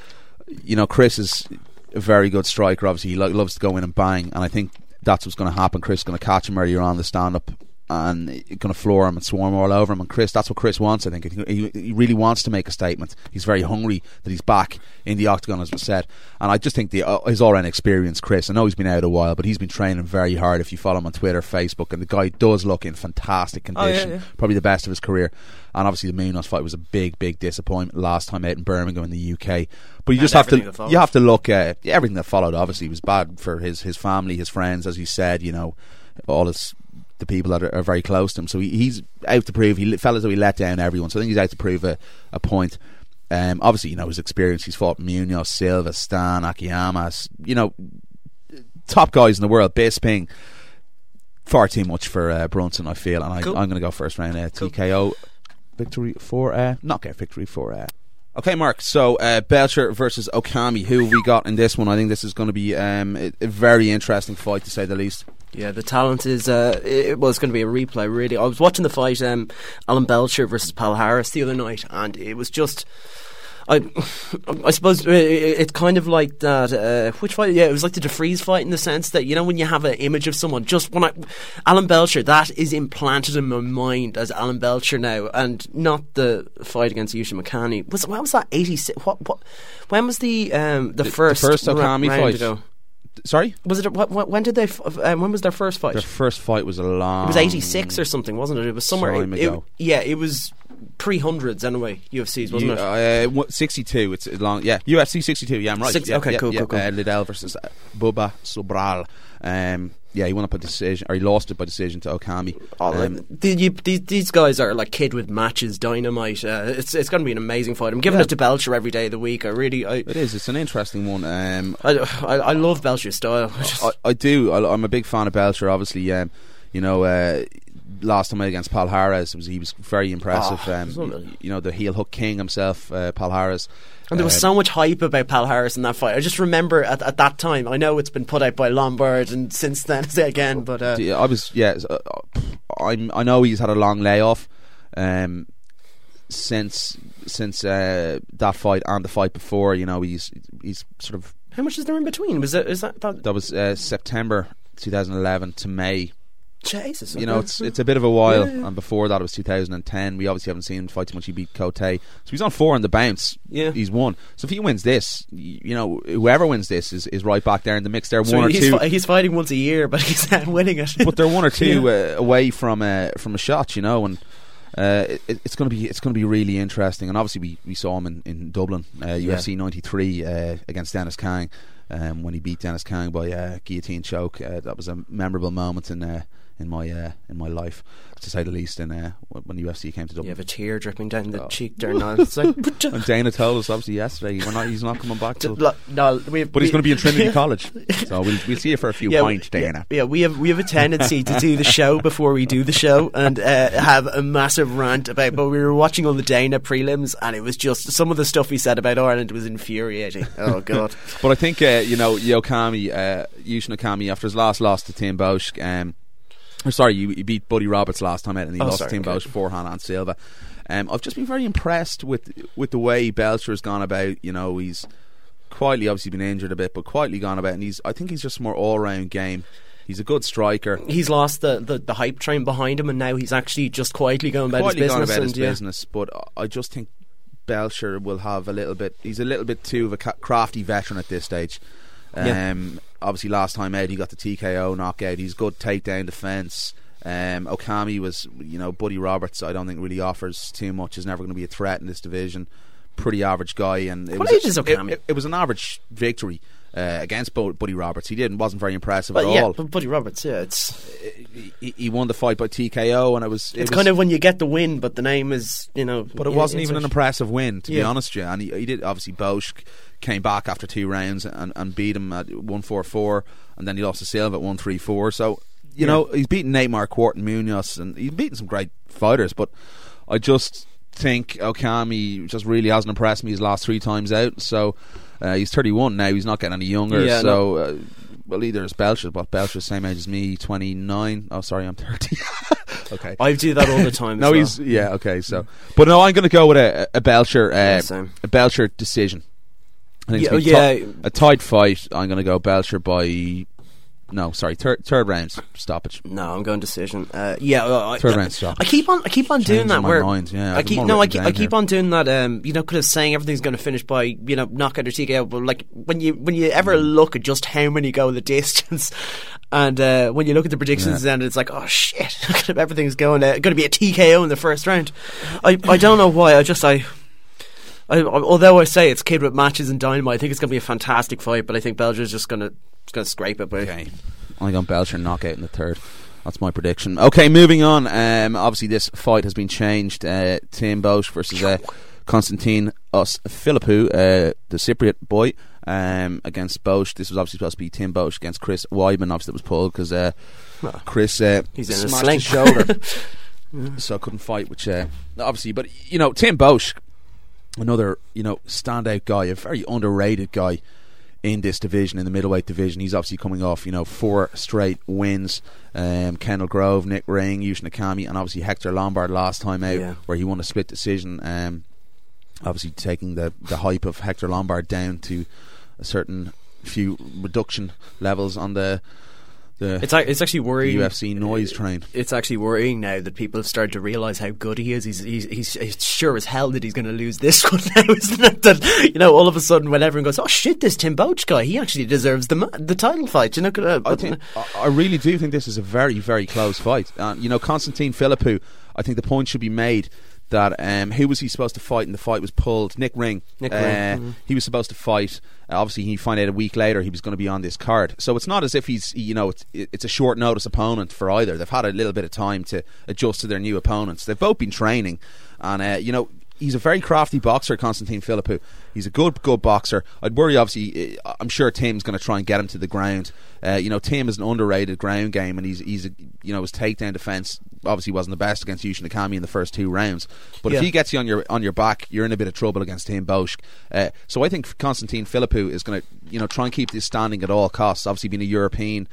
Chris is a very good striker. Obviously, he loves to go in and bang, and I think that's what's going to happen. Chris is going to catch him earlier on the stand-up and going to floor him and swarm all over him. And Chris, that's what Chris wants. I think he really wants to make a statement. He's very hungry that he's back in the octagon, as was said. And I just think his all-round experience, Chris, I know he's been out a while, but he's been training very hard. If you follow him on Twitter, Facebook, and the guy does look in fantastic condition, probably the best of his career. And obviously the Munoz fight was a big disappointment last time out in Birmingham in the UK. But you just have to look at everything that followed. Obviously, it was bad for his family, his friends, as you said. You know, all the people that are very close to him. So he's out to prove. He felt as though he let down everyone. So I think he's out to prove a point. Obviously, you know, his experience. He's fought Munoz, Silva, Stan, Akiyama. You know, top guys in the world. Bisping. Far too much for Brunson, I feel. And I'm going to go first round TKO victory for knockout victory for. Okay, Mark. So Belcher versus Okami. Who have we got in this one? I think this is going to be a very interesting fight, to say the least. Yeah, the talent is it was going to be a replay, really. I was watching the fight, Alan Belcher versus Palhares the other night, and it was just, I suppose it's kind of like that. Which fight? Yeah, it was like the DeFries fight, in the sense that, you know, when you have an image of someone, just when Alan Belcher, that is implanted in my mind as Alan Belcher now, and not the fight against Yusha Makani. When was that? 86? When was the first Okami fight? Ago? Sorry? Was it? When did they? When was their first fight? Their first fight was a long. It was 86 or something, wasn't it? It was somewhere. Time ago. It was pre-hundreds anyway. UFC's, wasn't it? 62. It's long. Yeah, UFC 62. Yeah, I'm right. Cool. Liddell versus Bubba Sobral. Yeah, he won up a decision, or he lost it by decision to Okami. These guys are like kid with matches, dynamite. It's going to be an amazing fight. I'm giving it to Belcher every day of the week. It is. It's an interesting one. I love Belcher's style. I do. I'm a big fan of Belcher. Obviously, you know, last time out against Palhares, he was very impressive. You know, the heel hook king himself, Palhares. And there was so much hype about Palhares in that fight. I just remember at that time. I know it's been put out by Lombard and since then again, but I know he's had a long layoff since that fight and the fight before. You know, he's sort of. How much is there in between? That was September 2011 to May. Jesus, you know, it's a bit of a while, and before that it was 2010. We obviously haven't seen him fight too much. He beat Cote, so he's on 4 on the bounce. Yeah, he's won. So if he wins this, you know, whoever wins this is right back there in the mix. They're so one or two. He's fighting once a year, but he's winning it. But they're one or two away from a shot, you know, and it's going to be really interesting. And obviously we saw him in Dublin, UFC 93 against Dennis Kang, when he beat Dennis Kang by guillotine choke. That was a memorable moment in my life, to say the least. And when the UFC came to Dublin, you have a tear dripping down the cheek there now. It's like, and Dana told us obviously yesterday he's not coming back till, but he's going to be in Trinity College, so we'll see you for a few pints, Dana. Yeah, we have a tendency to do the show before we do the show and have a massive rant about. But we were watching all the Dana prelims, and it was just some of the stuff he said about Ireland was infuriating. Oh god! But I think Yusha Okami, after his last loss to Tim Bosch, he beat Buddy Roberts last time out, and he lost to Tim Bosch forehand on Silva. I've just been very impressed with the way Belcher has gone about. You know, he's quietly, obviously been injured a bit, but quietly gone about, and I think he's just more all-round game. He's a good striker. He's lost the hype train behind him, and now he's actually just quietly going about his business. But I just think Belcher will have he's a little bit too of a crafty veteran at this stage. Obviously last time out he got the TKO knockout. He's good takedown defence. Okami was, you know, Buddy Roberts I don't think really offers too much, is never going to be a threat in this division. Pretty average guy, and what age is Okami? It was an average victory against Buddy Roberts. He wasn't very impressive at all. But Buddy Roberts, he won the fight by TKO, and it was kind of when you get the win, but the name is, you know. But it wasn't even an impressive win, to be honest with you. And he did, obviously Bosch came back after 2 rounds and beat him at 1-4-4, and then he lost to Silva at 1-3-4. So you know, he's beaten Nate Marquardt and Munoz, and he's beaten some great fighters, but I just think Okami just really hasn't impressed me his last 3 times out. So he's 31 now, he's not getting any younger. Well, either is Belcher, but Belcher's the same age as me, 29. Oh, sorry, I'm 30. Okay, I do that all the time. No, he's okay. So, but no, I'm going to go with a Belcher, a Belcher decision. I think it's a tight fight. I'm going to go Belcher by No, sorry, third round stoppage. No, I'm going decision. Third round stoppage. I keep on doing that. My mind, yeah. I keep on doing that. Kind of saying everything's going to finish by knockout or TKO. But like when you ever look at just how many go the distance, and when you look at the predictions, and it's like, oh shit, everything's going to be a TKO in the first round. I don't know why. Although I say it's kid with matches and dynamite, I think it's going to be a fantastic fight. But I think Belcher's just going to scrape it. Okay, I'm going Belcher knockout in the third. That's my prediction. Okay, moving on. Obviously, this fight has been changed. Tim Boesch versus Konstantin Philippou, the Cypriot boy, against Boesch. This was obviously supposed to be Tim Boesch against Chris Weidman. Obviously, it was pulled because Chris he's in smashed a his shoulder, so couldn't fight. Which obviously, but Tim Boesch, another standout guy, a very underrated guy in this division, in the middleweight division. He's obviously coming off 4 straight wins. Kendall Grove, Nick Ring, Yuji Nakami, and obviously Hector Lombard last time out, where he won a split decision. Obviously taking the hype of Hector Lombard down to a certain few reduction levels on the it's actually worrying. UFC noise train. It's actually worrying now that people have started to realise how good he is. He's sure as hell that he's going to lose this one now, isn't it? That all of a sudden when everyone goes, oh shit, this Tim Boesch guy, he actually deserves the title fight. I really do think this is a very, very close fight. Konstantin Philippou, I think the point should be made that who was he supposed to fight, and the fight was pulled? Nick Ring. He was supposed to fight. Obviously, he found out a week later he was going to be on this card. So it's not as if he's it's a short notice opponent for either. They've had a little bit of time to adjust to their new opponents. They've both been training, and he's a very crafty boxer, Konstantin Philippou. He's a good boxer. I'd worry, obviously, I'm sure Tim's going to try and get him to the ground. Tim is an underrated ground game, and he's his takedown defence obviously wasn't the best against Yuji Nakami in the first 2 rounds. But if he gets you on your back, you're in a bit of trouble against Tim Boesch. So I think Konstantin Philippou is going to try and keep this standing at all costs. Obviously, being a European.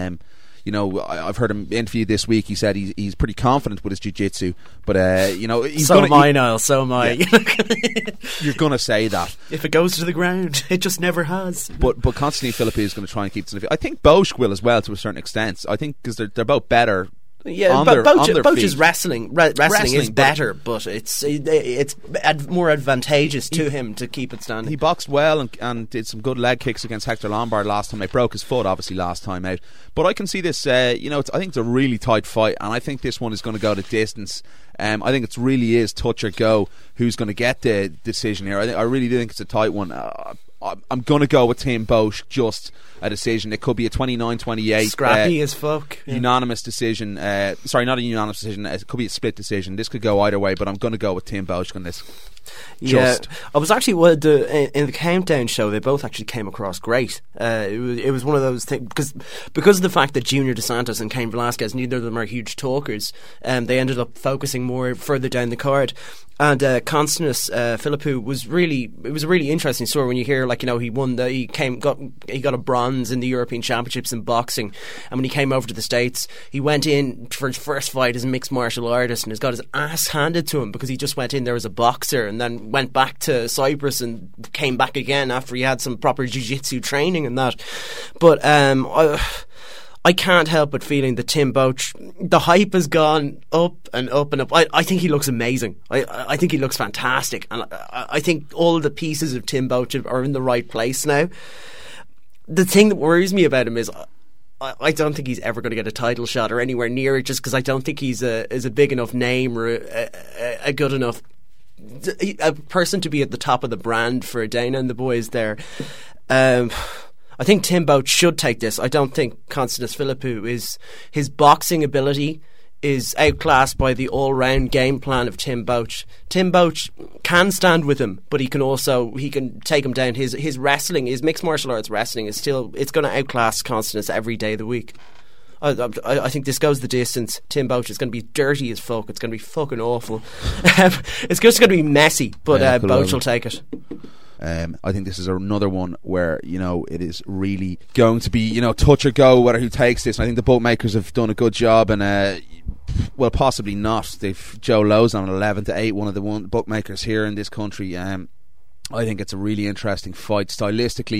I've heard him interviewed this week. He said he's pretty confident with his jiu-jitsu, but he's so am I, Niall. So am I. Yeah. You're going to say that if it goes to the ground, it just never has. But Konstantin Philippou is going to try and keep it. I think Boesch will as well, to a certain extent. I think because they're both better. Yeah, but Boesch's wrestling is better, but it's more advantageous to him to keep it standing. He boxed well and did some good leg kicks against Hector Lombard last time out. Broke his foot obviously last time out, but I can see this. I think it's a really tight fight, and I think this one is going to go the distance. I think it really is touch or go who's going to get the decision here. I really do think it's a tight one. I'm going to go with Tim Boesch, just a decision. It could be a 29-28 scrappy as fuck unanimous decision. Sorry, not a unanimous decision. It could be a split decision. This could go either way, but I'm going to go with Tim Boesch on this. I was actually in the countdown show. They both actually came across great. It was one of those things because of the fact that Junior Dos Santos and Cain Velasquez, neither of them are huge talkers. They ended up focusing more further down the card. And Konstantin Philippou was a really interesting story when you hear he won he got a bronze in the European Championships in boxing, and when he came over to the States, he went in for his first fight as a mixed martial artist and has got his ass handed to him because he just went in there as a boxer and then went back to Cyprus and came back again after he had some proper jiu-jitsu training and that. But I can't help but feeling that Tim Boesch, the hype has gone up and up and up. I think he looks amazing. I think he looks fantastic, and I think all the pieces of Tim Boesch are in the right place now. The thing that worries me about him is I don't think he's ever going to get a title shot or anywhere near it, just because I don't think he's a big enough name or a good enough a person to be at the top of the brand for Dana and the boys there. I think Tim Boesch should take this. I don't think Konstantin Philippou his boxing ability is outclassed by the all-round game plan of Tim Boesch. Tim Boesch can stand with him, but he can take him down. His wrestling, his mixed martial arts wrestling it's going to outclass Konstantin every day of the week. I think this goes the distance. Tim Boesch is going to be dirty as fuck. It's going to be fucking awful. It's just going to be messy, but Boesch will take it. I think this is another one where it is really going to be touch or go whether who takes this. And I think the bookmakers have done a good job, and well, possibly not. Joe Lowe's on 11-8, one of the bookmakers here in this country. I think it's a really interesting fight stylistically.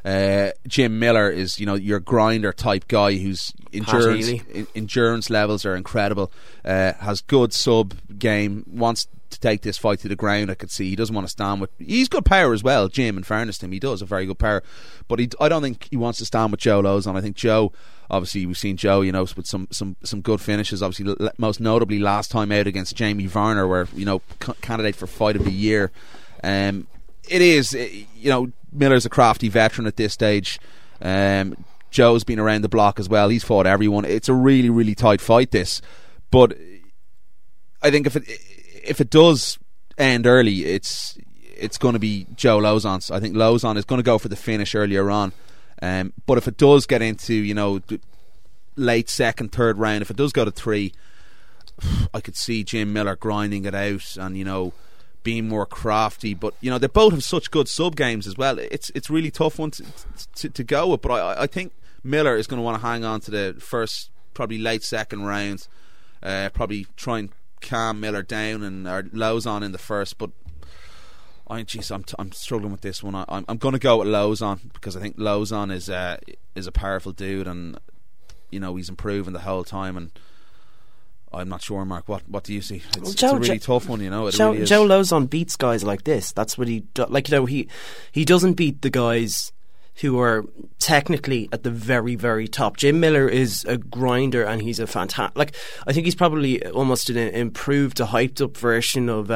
Jim Miller is, your grinder type guy whose endurance levels are incredible, has good sub game, wants to take this fight to the ground. I could see he doesn't want to stand with. He's good power as well, Jim. In fairness to him, he does have very good power, but I don't think he wants to stand with Joe Lauzon. I think Joe, obviously, we've seen Joe, with some good finishes. Obviously, most notably last time out against Jamie Varner, where candidate for fight of the year. It is, Miller's a crafty veteran at this stage. Joe's been around the block as well. He's fought everyone. It's a really, really tight fight, this. But I think if it does end early, it's going to be Joe Lauzon's. I think Lauzon is going to go for the finish earlier on. But if it does get into, late second, third round, if it does go to 3, I could see Jim Miller grinding it out and, being more crafty. But they both have such good sub games as well. It's really tough one to go with. But I think Miller is going to want to hang on to the first, probably late second round. Probably try and calm Miller down and Lauzon in the first. But I'm struggling with this one. I'm going to go with Lauzon because I think Lauzon is a powerful dude, and he's improving the whole time. And I'm not sure, Mark. What do you see? It's a really tough one, It really is. Joe Lauzon beats guys like this. That's what he he doesn't beat the guys who are technically at the very, very top. Jim Miller is a grinder, and he's a fantastic. I think he's probably almost an improved, a hyped up version of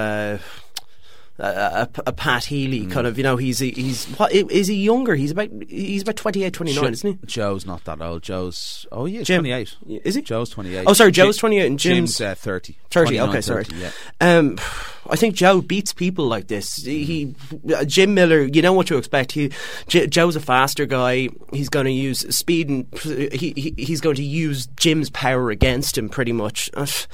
a Pat Healy kind of. He's what is he younger? He's about 28, 29, isn't he? Joe's not that old. Joe's 28. Is he? Joe's 28. Oh, sorry, Joe's 28 and Jim's 30. 30. Okay, sorry. Yeah. I think Joe beats people like this. Jim Miller, you know what to expect. Joe's a faster guy. He's going to use speed, and he's going to use Jim's power against him pretty much.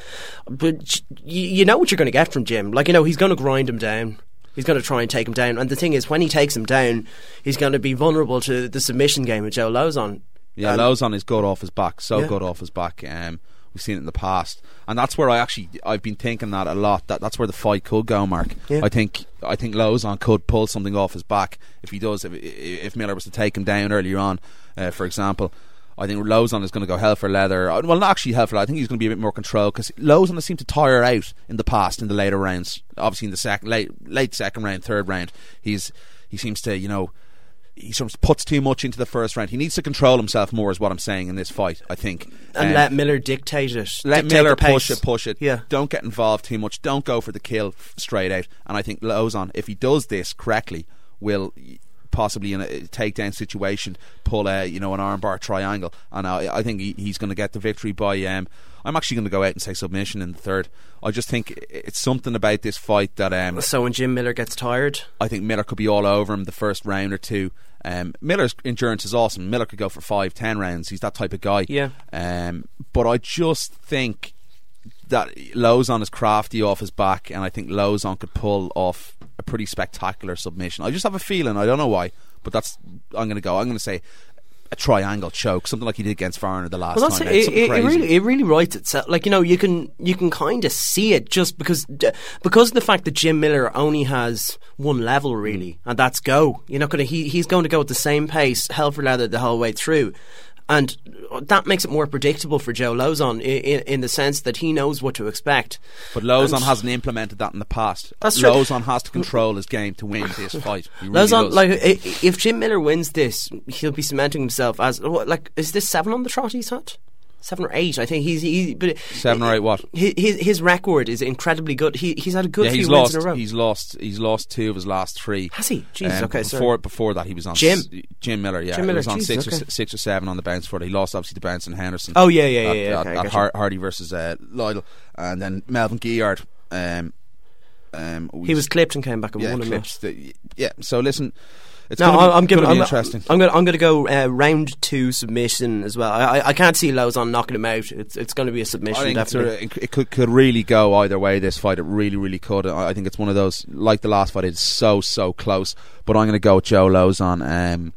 But you know what you're going to get from Jim. He's going to grind him down. He's going to try and take him down. And the thing is, when he takes him down, he's going to be vulnerable to the submission game with Joe Lauzon. Yeah, Lauzon is good off his back. Good off his back. We've seen it in the past, and that's where I've been thinking that a lot. That's where the fight could go, Mark. Yeah. I think Lauzon could pull something off his back if he does. If Miller was to take him down earlier on, for example, I think Lauzon is going to go hell for leather. Well, not actually hell for leather. I think he's going to be a bit more controlled because Lauzon has seemed to tire out in the past in the later rounds. Obviously, in the late second round, third round, he seems to he sort of puts too much into the first round. He needs to control himself more, is what I'm saying in this fight, I think. And let Miller dictate it. Let Miller push it. Yeah. Don't get involved too much. Don't go for the kill straight out. And I think Lauzon, if he does this correctly, will possibly in a takedown situation pull an armbar triangle. And I think he's going to get the victory by... I'm actually going to go out and say submission in the third. I just think it's something about this fight that... so when Jim Miller gets tired? I think Miller could be all over him the first round or two. Miller's endurance is awesome. Miller could go for 5-10 rounds. He's that type of guy. Yeah. But I just think that Lauzon is crafty off his back, and I think Lauzon could pull off a pretty spectacular submission. I just have a feeling, I don't know why, but I'm going to say a triangle choke, something like he did against Varner the last time. It really writes itself. You can kind of see it just because of the fact that Jim Miller only has one level really, and that's go. You're not going to. He's going to go at the same pace, hell for leather, the whole way through. And that makes it more predictable for Joe Lauzon in the sense that he knows what to expect. But Lauzon hasn't implemented that in the past. That's true. Lauzon has to control his game to win this fight. He really Lauzon, does. If Jim Miller wins this, he'll be cementing himself as is this 7 on the trot he's had? 7 or 8, I think. But 7 or 8 what? His record is incredibly good. He's had a good few wins in a row. He's lost 2 of his last 3. Has he? Jesus, okay, sorry. Before that he was on Jim Miller, yeah. Jim Miller, he was on Jesus, 6 or 7 on the bounce for it. He lost obviously to Benson Henderson. Oh yeah. Hardy versus Lytle, and then Melvin Guillard. He was clipped and came back and won him. So listen. I'm going to be interesting. I'm going to go round 2 submission as well. I can't see Lauzon knocking him out. It's going to be a submission. I think definitely. It could really go either way. This fight, it really, really could. I think it's one of those, like the last fight, it's so close. But I'm going to go with Joe Lauzon.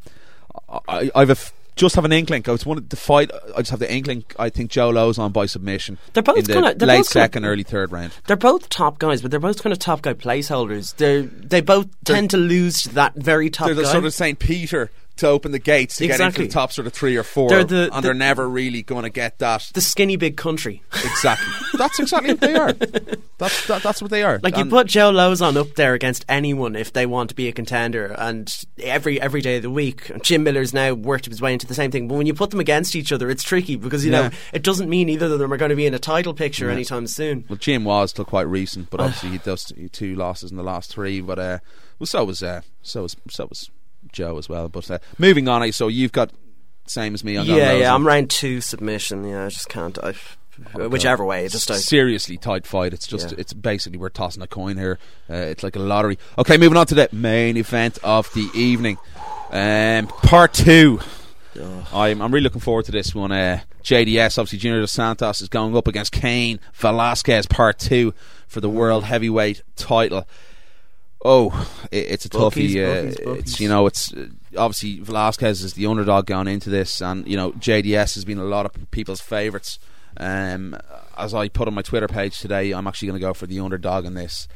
Just have an inkling. It's one of the fight. I just have the inkling. I think Joe Lauzon by submission. They're both in the late second, early third round. They're both top guys, but they're both kind of top guy placeholders. They both tend to lose that very top guy. They're the sort of St. Peter to open the gates to get into Exactly. the top sort of 3 or 4, they're never really going to get that. The skinny big country. Exactly. That's exactly what they are. That's what they are. Like, you put Joe Lozon up there against anyone if they want to be a contender, and every day of the week. Jim Miller's now worked his way into the same thing. But when you put them against each other, it's tricky because, you know, it doesn't mean either of them are going to be in a title picture anytime soon. Well, Jim was till quite recent, but obviously he does 2 losses in the last 3. But so was Joe as well. But moving on, so you've got same as me. I'm round 2 submission. I just can't. Whichever way, seriously tight fight. It's just it's basically we're tossing a coin here. It's like a lottery. Okay, moving on to the main event of the evening, part 2. I'm really looking forward to this one. JDS, obviously Junior Dos Santos, is going up against Cain Velasquez, part 2 for the world heavyweight title. It's a toughie. It's, you know, it's obviously Velasquez is the underdog going into this, and you know JDS has been a lot of people's favourites. As I put on my Twitter page today, I'm actually going to go for the underdog in this.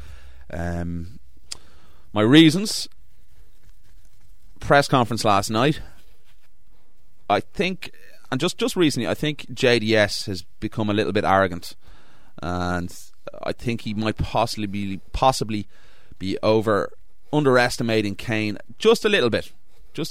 My reasons: press conference last night. I think, and just recently, I think JDS has become a little bit arrogant, and I think he might possibly be underestimating Cain just a little bit.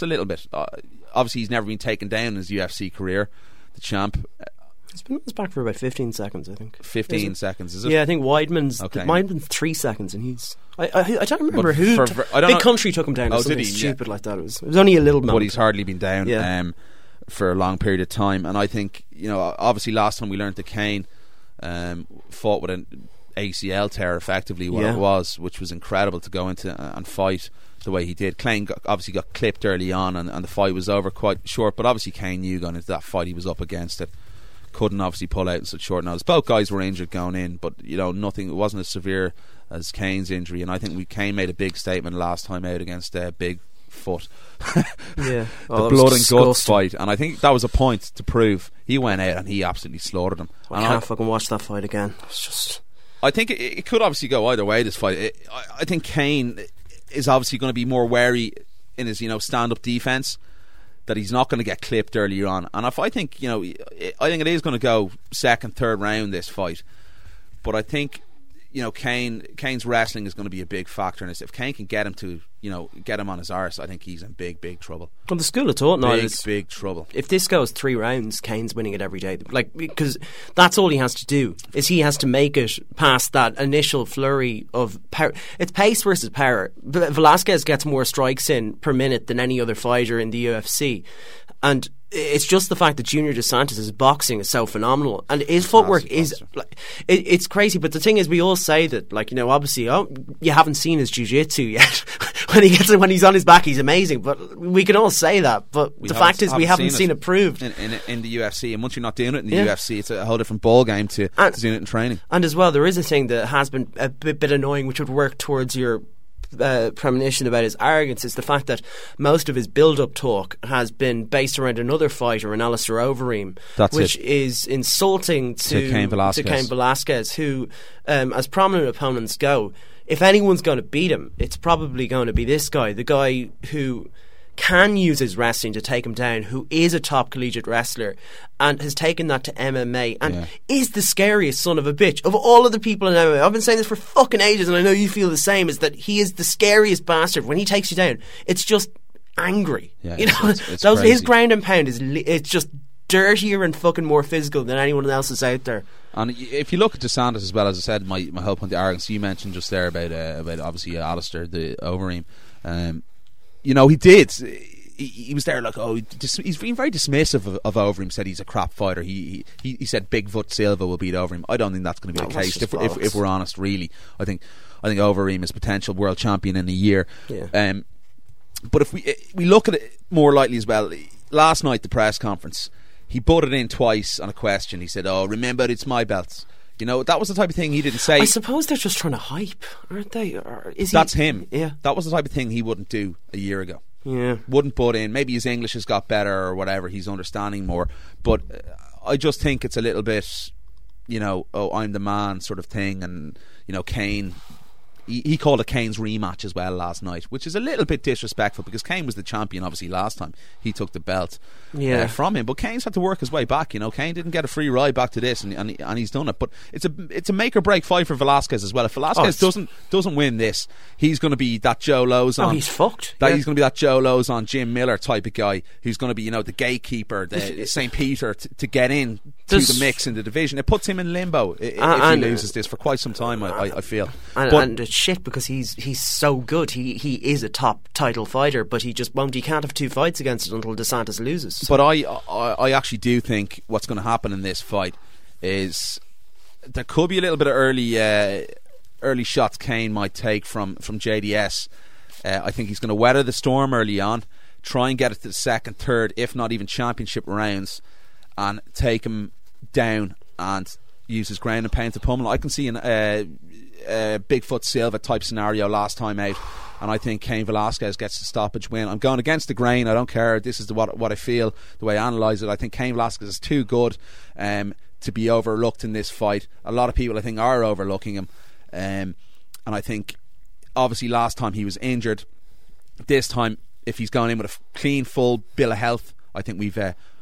Obviously, he's never been taken down in his UFC career. The champ. He's been on his back for about 15 seconds, I think. 15 seconds, is it? Yeah, I think Weidman's 3 seconds, and he's. I don't remember who. Big Country took him down. Or something stupid like that. It was only a little moment. But he's hardly been down for a long period of time. And I think, you know, obviously last time we learned that Cain fought with an ACL tear, effectively what it was, which was incredible to go into and fight the way he did. Cain obviously got clipped early on, and the fight was over quite short. But obviously Cain knew going into that fight he was up against it. Couldn't obviously pull out in such short notice. Both guys were injured going in, but you know, nothing. It wasn't as severe as Cain's injury, and I think Cain made a big statement last time out against Big Foot. The blood and guts fight, and I think that was a point to prove. He went out and he absolutely slaughtered him. I can't fucking watch that fight again. It's just. I think it could obviously go either way. This fight, I think Cain is obviously going to be more wary in his stand-up defense, that he's not going to get clipped earlier on. And I think it is going to go second, third round, this fight. But I think Cain's wrestling is going to be a big factor in this. If Cain can get him on his arse, I think he's in big trouble. Well, the school of thought now is big trouble. If this goes 3 rounds, Cain's winning it every day. Like, because that's all he has to do, is he has to make it past that initial flurry of power. It's pace versus power. Velasquez gets more strikes in per minute than any other fighter in the UFC, and it's just the fact that Junior Dos Santos' boxing is so phenomenal, and his footwork is like, it's crazy. But the thing is, we all say that, like, obviously, you haven't seen his jiu-jitsu yet. when he's on his back, he's amazing. But we can all say that. But the fact is, we haven't seen it proved in the UFC. And once you're not doing it in the UFC, it's a whole different ball game to doing it in training. And as well, there is a thing that has been a bit annoying, which would work towards your premonition about his arrogance, is the fact that most of his build-up talk has been based around another fighter, in Alistair Overeem, which is insulting to Cain Velasquez, who, as prominent opponents go, if anyone's going to beat him, it's probably going to be this guy, the guy who can use his wrestling to take him down, who is a top collegiate wrestler and has taken that to MMA and is the scariest son of a bitch of all of the people in MMA. I've been saying this for fucking ages, and I know you feel the same, is that he is the scariest bastard. When he takes you down, it's just angry. It's his ground and pound it's just dirtier and fucking more physical than anyone else is out there. And if you look at Dos Santos as well, as I said, my whole point, the arrogance you mentioned just there about obviously Alistair, the Overeem, he did. He was there like, he's been very dismissive of Overeem. Said he's a crap fighter. He said Bigfoot Silva will beat Overeem. I don't think that's going to be the case. If we're honest, really, I think Overeem is potential world champion in a year. Yeah. But if we look at it more lightly as well, last night the press conference, he butted in twice on a question. He said, remember, it's my belts. That was the type of thing he didn't say. I suppose they're just trying to hype, aren't they? Or that's him. Yeah. That was the type of thing he wouldn't do a year ago. Yeah. Wouldn't butt in. Maybe his English has got better or whatever. He's understanding more. But I just think it's a little bit, I'm the man sort of thing. And, Cain he called it Kane's rematch as well last night, which is a little bit disrespectful because Kane was the champion obviously last time he took the belt from him, but Kane's had to work his way back. Kane didn't get a free ride back to this, and he's done it. But it's a make or break fight for Velasquez as well. If Velasquez doesn't win this, he's going to be that Joe Lozon. He's fucked. He's going to be that Joe Lozon, Jim Miller type of guy who's going to be the gatekeeper, the St. Peter to get in to the mix in the division. It puts him in limbo if he loses this for quite some time. I feel, and it's shit because he's so good. He is a top title fighter, but he just won't. He can't have 2 fights against it until DeSantis loses. But I actually do think what's going to happen in this fight is there could be a little bit of early shots Kane might take from JDS. I think he's going to weather the storm early on, try and get it to the second, third, if not even championship rounds, and take him down and use his ground and pound to pummel. I can see a Bigfoot Silva type scenario last time out, and I think Cain Velasquez gets the stoppage win. I'm going against the grain. I don't care. This is what I feel, the way I analyse it. I think Cain Velasquez is too good to be overlooked in this fight. A lot of people I think are overlooking him, and I think obviously last time he was injured. This time, if he's going in with a clean, full bill of health, I think we've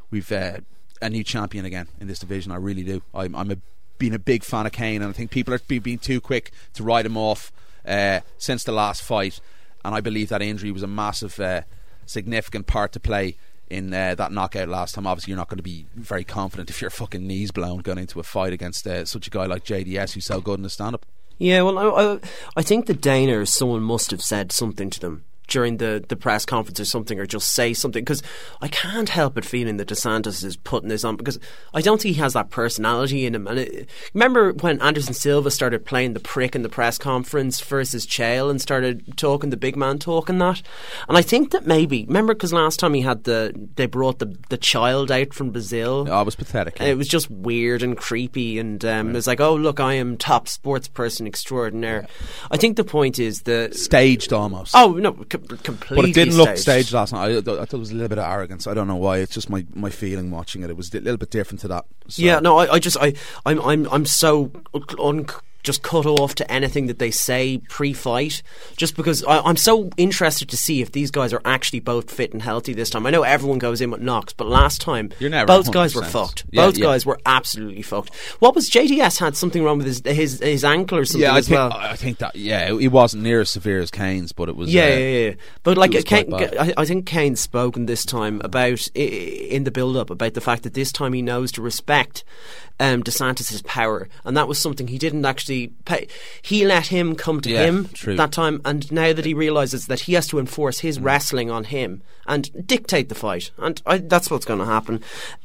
a new champion again in this division. I really do. I'm been a big fan of Kane, and I think people are being too quick to write him off since the last fight, and I believe that injury was a massive significant part to play in that knockout last time. Obviously you're not going to be very confident if your fucking knees blown going into a fight against such a guy like JDS who's so good in the stand-up. Yeah, well I think the Dana or someone must have said something to them during the press conference or something, or just say something, because I can't help but feeling that DeSantis is putting this on, because I don't think he has that personality in him. And remember when Anderson Silva started playing the prick in the press conference versus Chael and started talking the big man talk and that, and I think that maybe, remember, because last time he had they brought the child out from Brazil. Oh, it was pathetic. It was just weird and creepy, and it was like, oh look, I am top sports person extraordinaire. Yeah. I think the point is staged almost. Oh no, completely. But it didn't look staged last night. I thought it was a little bit of arrogance. I don't know why. It's just my feeling watching it. It was a little bit different to that. So. Yeah, no, I'm so just cut off to anything that they say pre-fight, just because I'm so interested to see if these guys are actually both fit and healthy this time. I know everyone goes in with knocks, but last time both guys were fucked. Both guys were absolutely fucked. What was JDS had something wrong with his ankle or something as well? I think that it wasn't near as severe as Kane's, but it was But like I think Kane's spoken this time about in the build-up about the fact that this time he knows to respect DeSantis' power, and that was something he didn't actually pay. He let him come to him that time, and now that he realises that he has to enforce his wrestling on him and dictate the fight, and that's what's going to happen.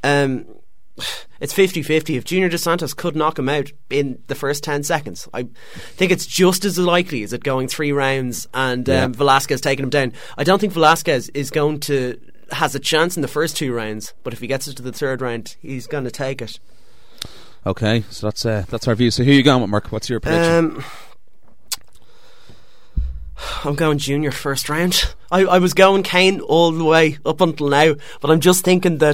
It's 50-50. If Junior DeSantis could knock him out in the first 10 seconds, I think it's just as likely as it going 3 rounds and Velasquez taking him down. I don't think Velasquez has a chance in the first 2 rounds, but if he gets it to the 3rd round, he's going to take it. Okay, so that's our view. So who are you going with, Mark? What's your prediction? I'm going Junior first round. I was going Kane all the way up until now, but I'm just thinking that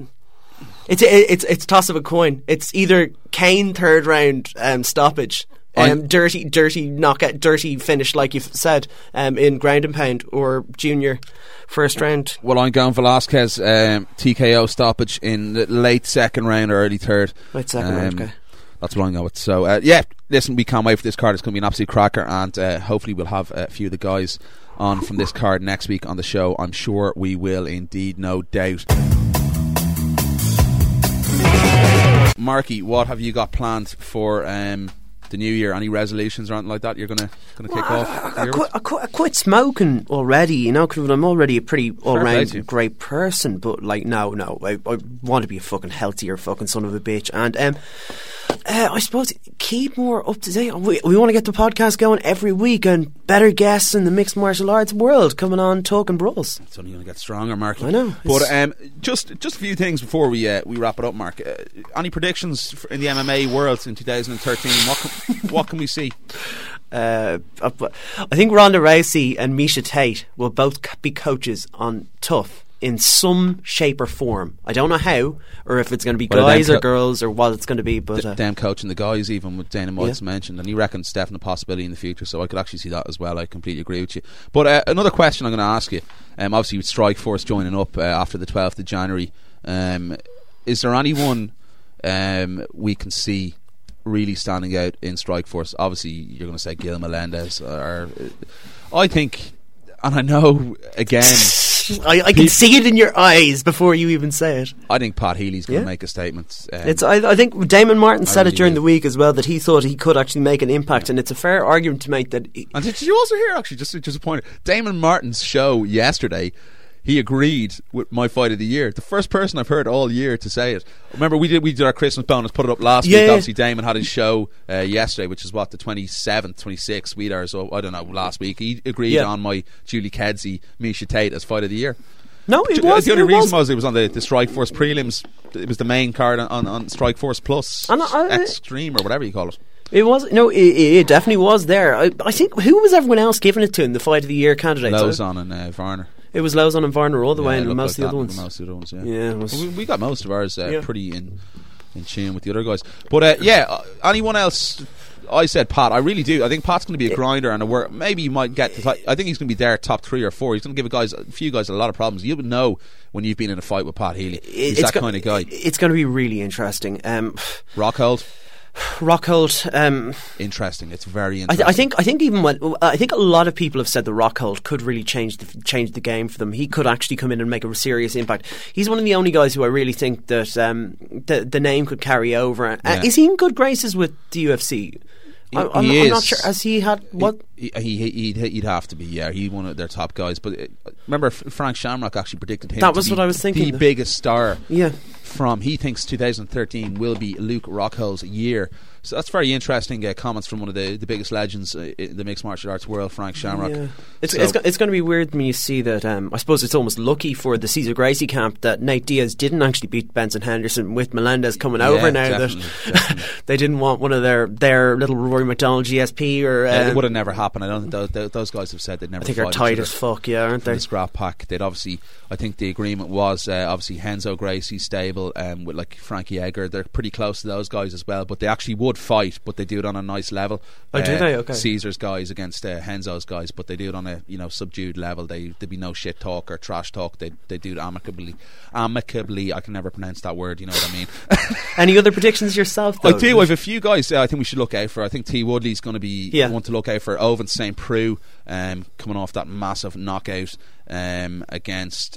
it's toss of a coin. It's either Kane 3rd round stoppage, dirty knockout, dirty finish like you've said in ground and pound, or Junior first round. Well, I'm going Velasquez TKO stoppage in the late 2nd round or early 3rd. Late 2nd round, okay. That's what I'm going with. So listen, we can't wait for this card. It's going to be an absolute cracker, and hopefully we'll have a few of the guys on from this card next week on the show. I'm sure we will indeed, no doubt. Marky, what have you got planned for the new year? Any resolutions or anything like that you're going to kick off? I quit smoking already, because I'm already a pretty all-round great person, but no, I want to be a fucking healthier fucking son of a bitch, and I suppose keep more up to date. We want to get the podcast going every week, and better guests in the mixed martial arts world coming on talking brawls. It's only going to get stronger, Mark. I know. But just a few things before we wrap it up, Mark. Any predictions in the MMA world in 2013? What can we see? I think Ronda Rousey and Miesha Tate will both be coaches on Tough. in some shape or form. I don't know how, or if it's going to be Well, guys or girls or what it's going to be. But them coaching the guys, even with Dana White's mentioned, and he reckons it's definitely a possibility in the future. So I could actually see that as well. I completely agree with you. But another question I'm going to ask you, obviously with Strikeforce joining up after the 12th of January, is there anyone we can see really standing out in Strikeforce? Obviously you're going to say Gil Melendez, or I think, and I know again I can see it in your eyes before you even say it. I think Pat Healy's going to make a statement. I think Damon Martin said it during the week as well, that he thought he could actually make an impact, and it's a fair argument to make that. And did you also hear, actually, just a point, Damon Martin's show yesterday, he agreed with my fight of the year. The first person I've heard all year to say it. Remember, we did our Christmas bonus, put it up last week. Obviously, Damon had his show yesterday, which is what, the 27th, 26th, or so, I don't know, last week. He agreed on my Julie Kedzie, Misha Tate as fight of the year. No, it was. The only reason was it was on the Strikeforce prelims. It was the main card on Strikeforce Plus, Extreme, or whatever you call it. It was. No, it definitely was there. I think, who was everyone else giving it to in the fight of the year candidates? Lauzon and Varner. It was Lauzon and Varner all the way, and most of the other ones. Most of the other ones, yeah. We got most of ours pretty in tune with the other guys. But anyone else? I said Pat. I really do. I think Pat's going to be a grinder and a work. Maybe you might get. I think he's going to be there top 3 or 4. He's going to give a few guys a lot of problems. You would know when you've been in a fight with Pat Healy. He's that kind of guy. It's going to be really interesting. Rockhold. Interesting. It's very interesting. I think even I think a lot of people have said the Rockhold could really change the game for them. He could actually come in and make a serious impact. He's one of the only guys who I really think that the name could carry over. Is he in good graces with the UFC? I'm not sure. Has he had what? He'd have to be. Yeah, he's one of their top guys. But remember, Frank Shamrock actually predicted him. That was what I was thinking. The biggest star. Yeah. He thinks 2013 will be Luke Rockhold's year. So that's very interesting comments from one of the biggest legends in the mixed martial arts world, Frank Shamrock. Yeah. It's going to be weird when you see that. I suppose it's almost lucky for the Cesar Gracie camp that Nate Diaz didn't actually beat Benson Henderson, with Melendez coming over now. Definitely. They didn't want one of their little Rory McDonald GSP or. It would have never happened. I don't think those guys have said they'd never. I think they're tight as fuck, aren't they? The scrap pack. They'd obviously. I think the agreement was obviously Renzo Gracie's stable with like Frankie Edgar. They're pretty close to those guys as well, but they actually would fight, but they do it on a nice level. Oh, do they? Okay. Caesar's guys against Renzo's guys, but they do it on a subdued level. There'd be no shit talk or trash talk. They do it amicably. I can never pronounce that word. You know what I mean? Any other predictions yourself, though? I do. I have a few guys I think we should look out for. I think T. Woodley's going to be one to look out for. Owen St. Preux coming off that massive knockout against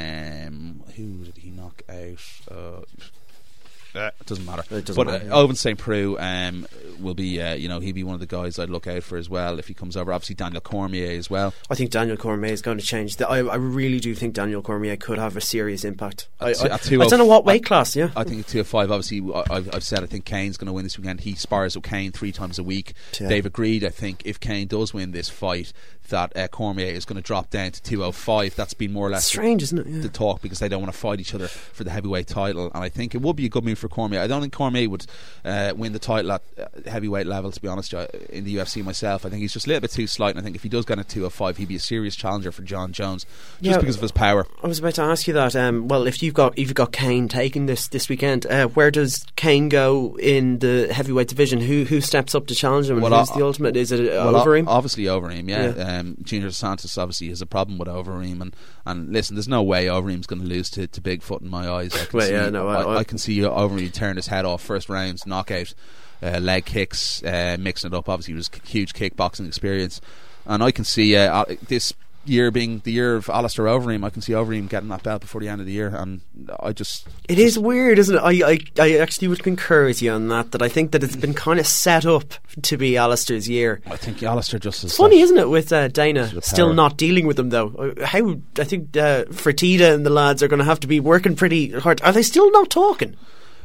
who did he knock out? It doesn't matter. Owen St. Preux will be he'll be one of the guys I'd look out for as well if he comes over. Obviously Daniel Cormier as well. I think Daniel Cormier is going to change. I really do think Daniel Cormier could have a serious impact. I don't know what weight class. Yeah, I think at 205. Obviously, I've said I think Kane's going to win this weekend. He spars with Kane 3 times a week. Yeah. They've agreed. I think if Kane does win this fight, that Cormier is going to drop down to 205. That's been more or less strange, isn't it? Yeah. The talk, because they don't want to fight each other for the heavyweight title, and I think it would be a good move for Cormier. I don't think Cormier would win the title at heavyweight level, to be honest, in the UFC myself. I think he's just a little bit too slight, and I think if he does get a 205, he'd be a serious challenger for John Jones, just because of his power. I was about to ask you that. Well, if you've got Kane taking this weekend, where does Kane go in the heavyweight division? Who steps up to challenge him? And who's the ultimate? Is it Overeem? Obviously Overeem, yeah. Junior Santos obviously has a problem with Overeem, and listen, there's no way Overeem's going to lose to Bigfoot in my eyes. I can see Overeem turn his head off first rounds, knockout, leg kicks, mixing it up. Obviously, it was huge kickboxing experience, and I can see this year being the year of Alistair Overeem. I can see Overeem getting that belt before the end of the year, and it is weird, isn't it? I actually would concur with you on that I think that it's been kind of set up to be Alistair's year. I think Alistair just is funny, isn't it, with Dana still not dealing with him though. How I think Fertitta and the lads are going to have to be working pretty hard. Are they still not talking?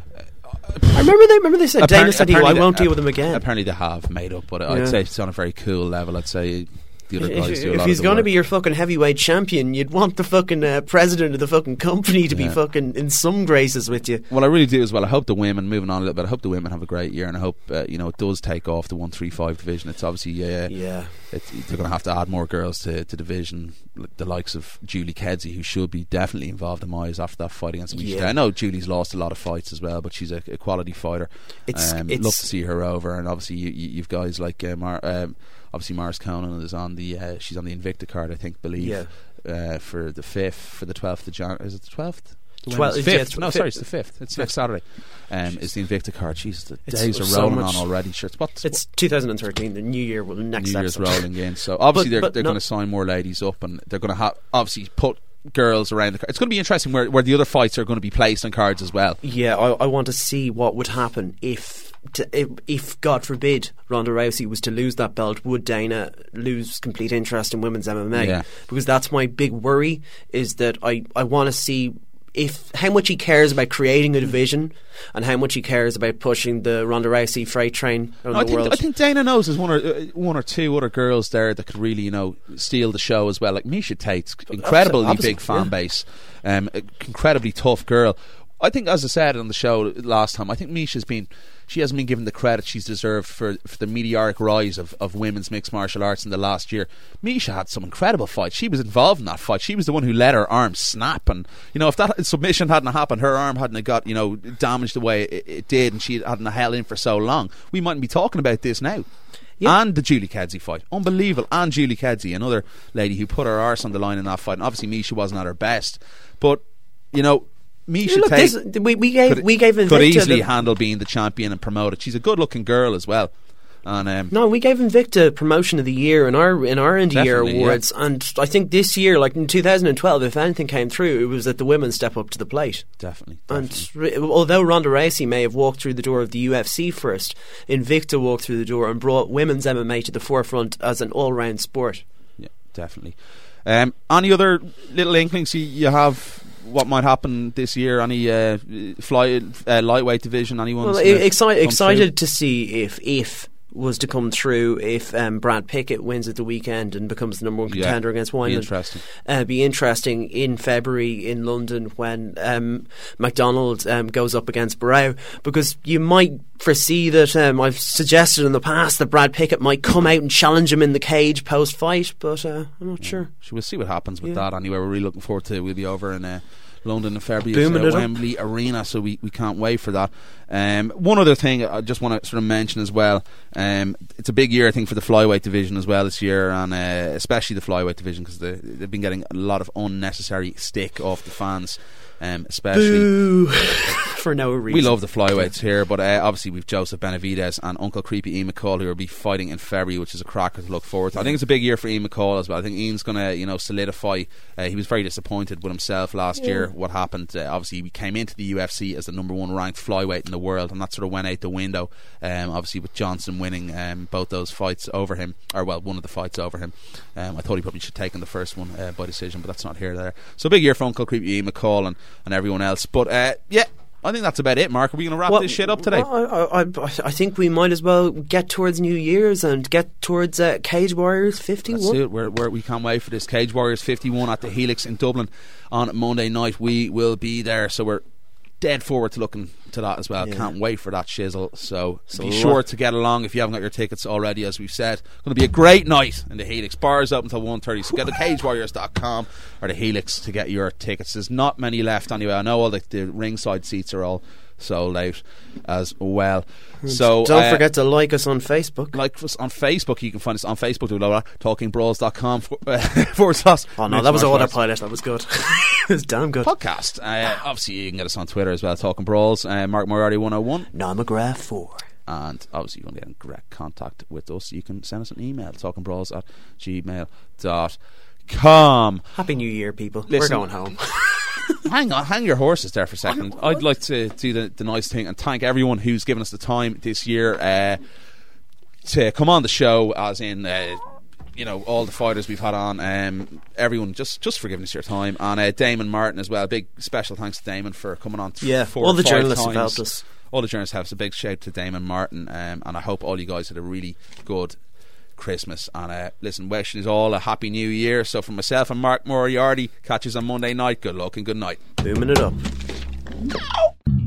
I remember they said Dana said I won't deal with him again. Apparently they have made up, but I'd say it's on a very cool level. I'd say the other guys do a lot If he's of the going to work. be your fucking heavyweight champion, you'd want the fucking president of the fucking company to be fucking in some graces with you. Well, I really do as well. I hope the women, moving on a little bit, I hope the women have a great year, and I hope it does take off the 135 division. It's obviously they're going to have to add more girls to division, the likes of Julie Kedzie, who should be definitely involved in my eyes after that fight against Misha. I know Julie's lost a lot of fights as well, but she's a quality fighter. Love to see her over, and obviously you've guys like obviously Maris Conan is on the she's on the Invicta card, I think, for the 5th, for the 12th of January. Is it the 12th? 5th. No, sorry, it's the 5th. It's next Saturday. It's the Invicta card. Jesus, the days are rolling on already. Sure, it's 2013. The new year will next. New Year's rolling in. So obviously they're going to sign more ladies up, and they're going to have obviously put girls around the card. It's going to be interesting where the other fights are going to be placed on cards as well. Yeah, I want to see what would happen if God forbid Ronda Rousey was to lose that belt. Would Dana lose complete interest in women's MMA? Yeah. Because that's my big worry, is that I want to see how much he cares about creating a division and how much he cares about pushing the Ronda Rousey freight train around the world. I think Dana knows there's one or two other girls there that could really steal the show as well. Like Misha Tate's incredibly big fan base, incredibly tough girl. I think, as I said on the show last time, I think she hasn't been given the credit she's deserved for the meteoric rise of women's mixed martial arts in the last year. Misha had some incredible fights. She was involved in that fight. She was the one who let her arm snap, and if that submission hadn't happened, her arm hadn't got damaged the way it did, and she hadn't held in for so long, we mightn't be talking about this now. Yeah. And the Julie Kedzie fight, unbelievable. And Julie Kedzie, another lady who put her arse on the line in that fight, and obviously Misha wasn't at her best, but Misha Tate we gave Invicta could easily handle being the champion and promote it. She's a good looking girl as well. And we gave Invicta Promotion of the Year in our Indie Year Awards, and I think this year, like in 2012, if anything came through, it was that the women step up to the plate. Definitely. And although Ronda Rousey may have walked through the door of the UFC first, Invicta walked through the door and brought women's MMA to the forefront as an all-round sport. Yeah, definitely. Any other little inklings you have? What might happen this year? Any lightweight division? Anyone? Well, excited to see if was to come through if Brad Pickett wins at the weekend and becomes the number one contender against Wineland. Be interesting in February in London when McDonald goes up against Barrow, because you might foresee that I've suggested in the past that Brad Pickett might come out and challenge him in the cage post fight, but I'm not sure. We'll see what happens with that anyway. We're really looking forward to it. We'll be over in London in February at Wembley Arena, so we can't wait for that. One other thing I just want to sort of mention as well, it's a big year I think for the flyweight division as well this year, and especially the flyweight division, because they've been getting a lot of unnecessary stick off the fans, especially for no reason. We love the flyweights here, but obviously we've Joseph Benavidez and Uncle Creepy Ian McCall, who will be fighting in February, which is a cracker to look forward to. I think it's a big year for Ian McCall as well. I think Ian's going to solidify. He was very disappointed with himself last year. What happened? Obviously he came into the UFC as the number one ranked flyweight in the world, and that sort of went out the window. Obviously with Johnson winning both those fights over him, or well, one of the fights over him. I thought he probably should have taken the first one by decision, but that's not here or there. So big year for Uncle Creepy Ian McCall and everyone else. But I think that's about it, Mark. Are we going to wrap this shit up today? I think we might as well get towards New Year's and get towards Cage Warriors 51. That's it. We can't wait for this. Cage Warriors 51 at the Helix in Dublin on Monday night. We will be there, so we're dead forward to looking to that as well. Can't wait for that shizzle. So be sure to get along if you haven't got your tickets already. As we've said, going to be a great night in the Helix. Bars open until 1:30, so get to cagewarriors.com or the Helix to get your tickets. There's not many left anyway. I know all the ringside seats are all sold out as well. So don't forget to like us on Facebook. Like us on Facebook. You can find us on Facebook. talkingbrawls.com /. Oh no, that was an autopilot. That was good. It was damn good. Podcast. Obviously you can get us on Twitter as well, Talking Brawls. Mark Moriarty 101, Noel McGrath 4. and obviously you want to get in direct contact with us, you can send us an email, talkingbrawls@gmail.com. Happy New Year, people. Listen, we're going home. hang your horses there for a second. I'd like to do the nice thing and thank everyone who's given us the time this year to come on the show, as in all the fighters we've had on, everyone just for giving us your time, and Damon Martin as well. Big special thanks to Damon for coming on. All the journalists have helped us. All the journalists have. So big shout to Damon Martin, and I hope all you guys had a really good Christmas. And listen, wishing us all a happy new year. So from myself and Mark Moriarty, catch us on Monday night. Good luck and good night. Booming it up. No.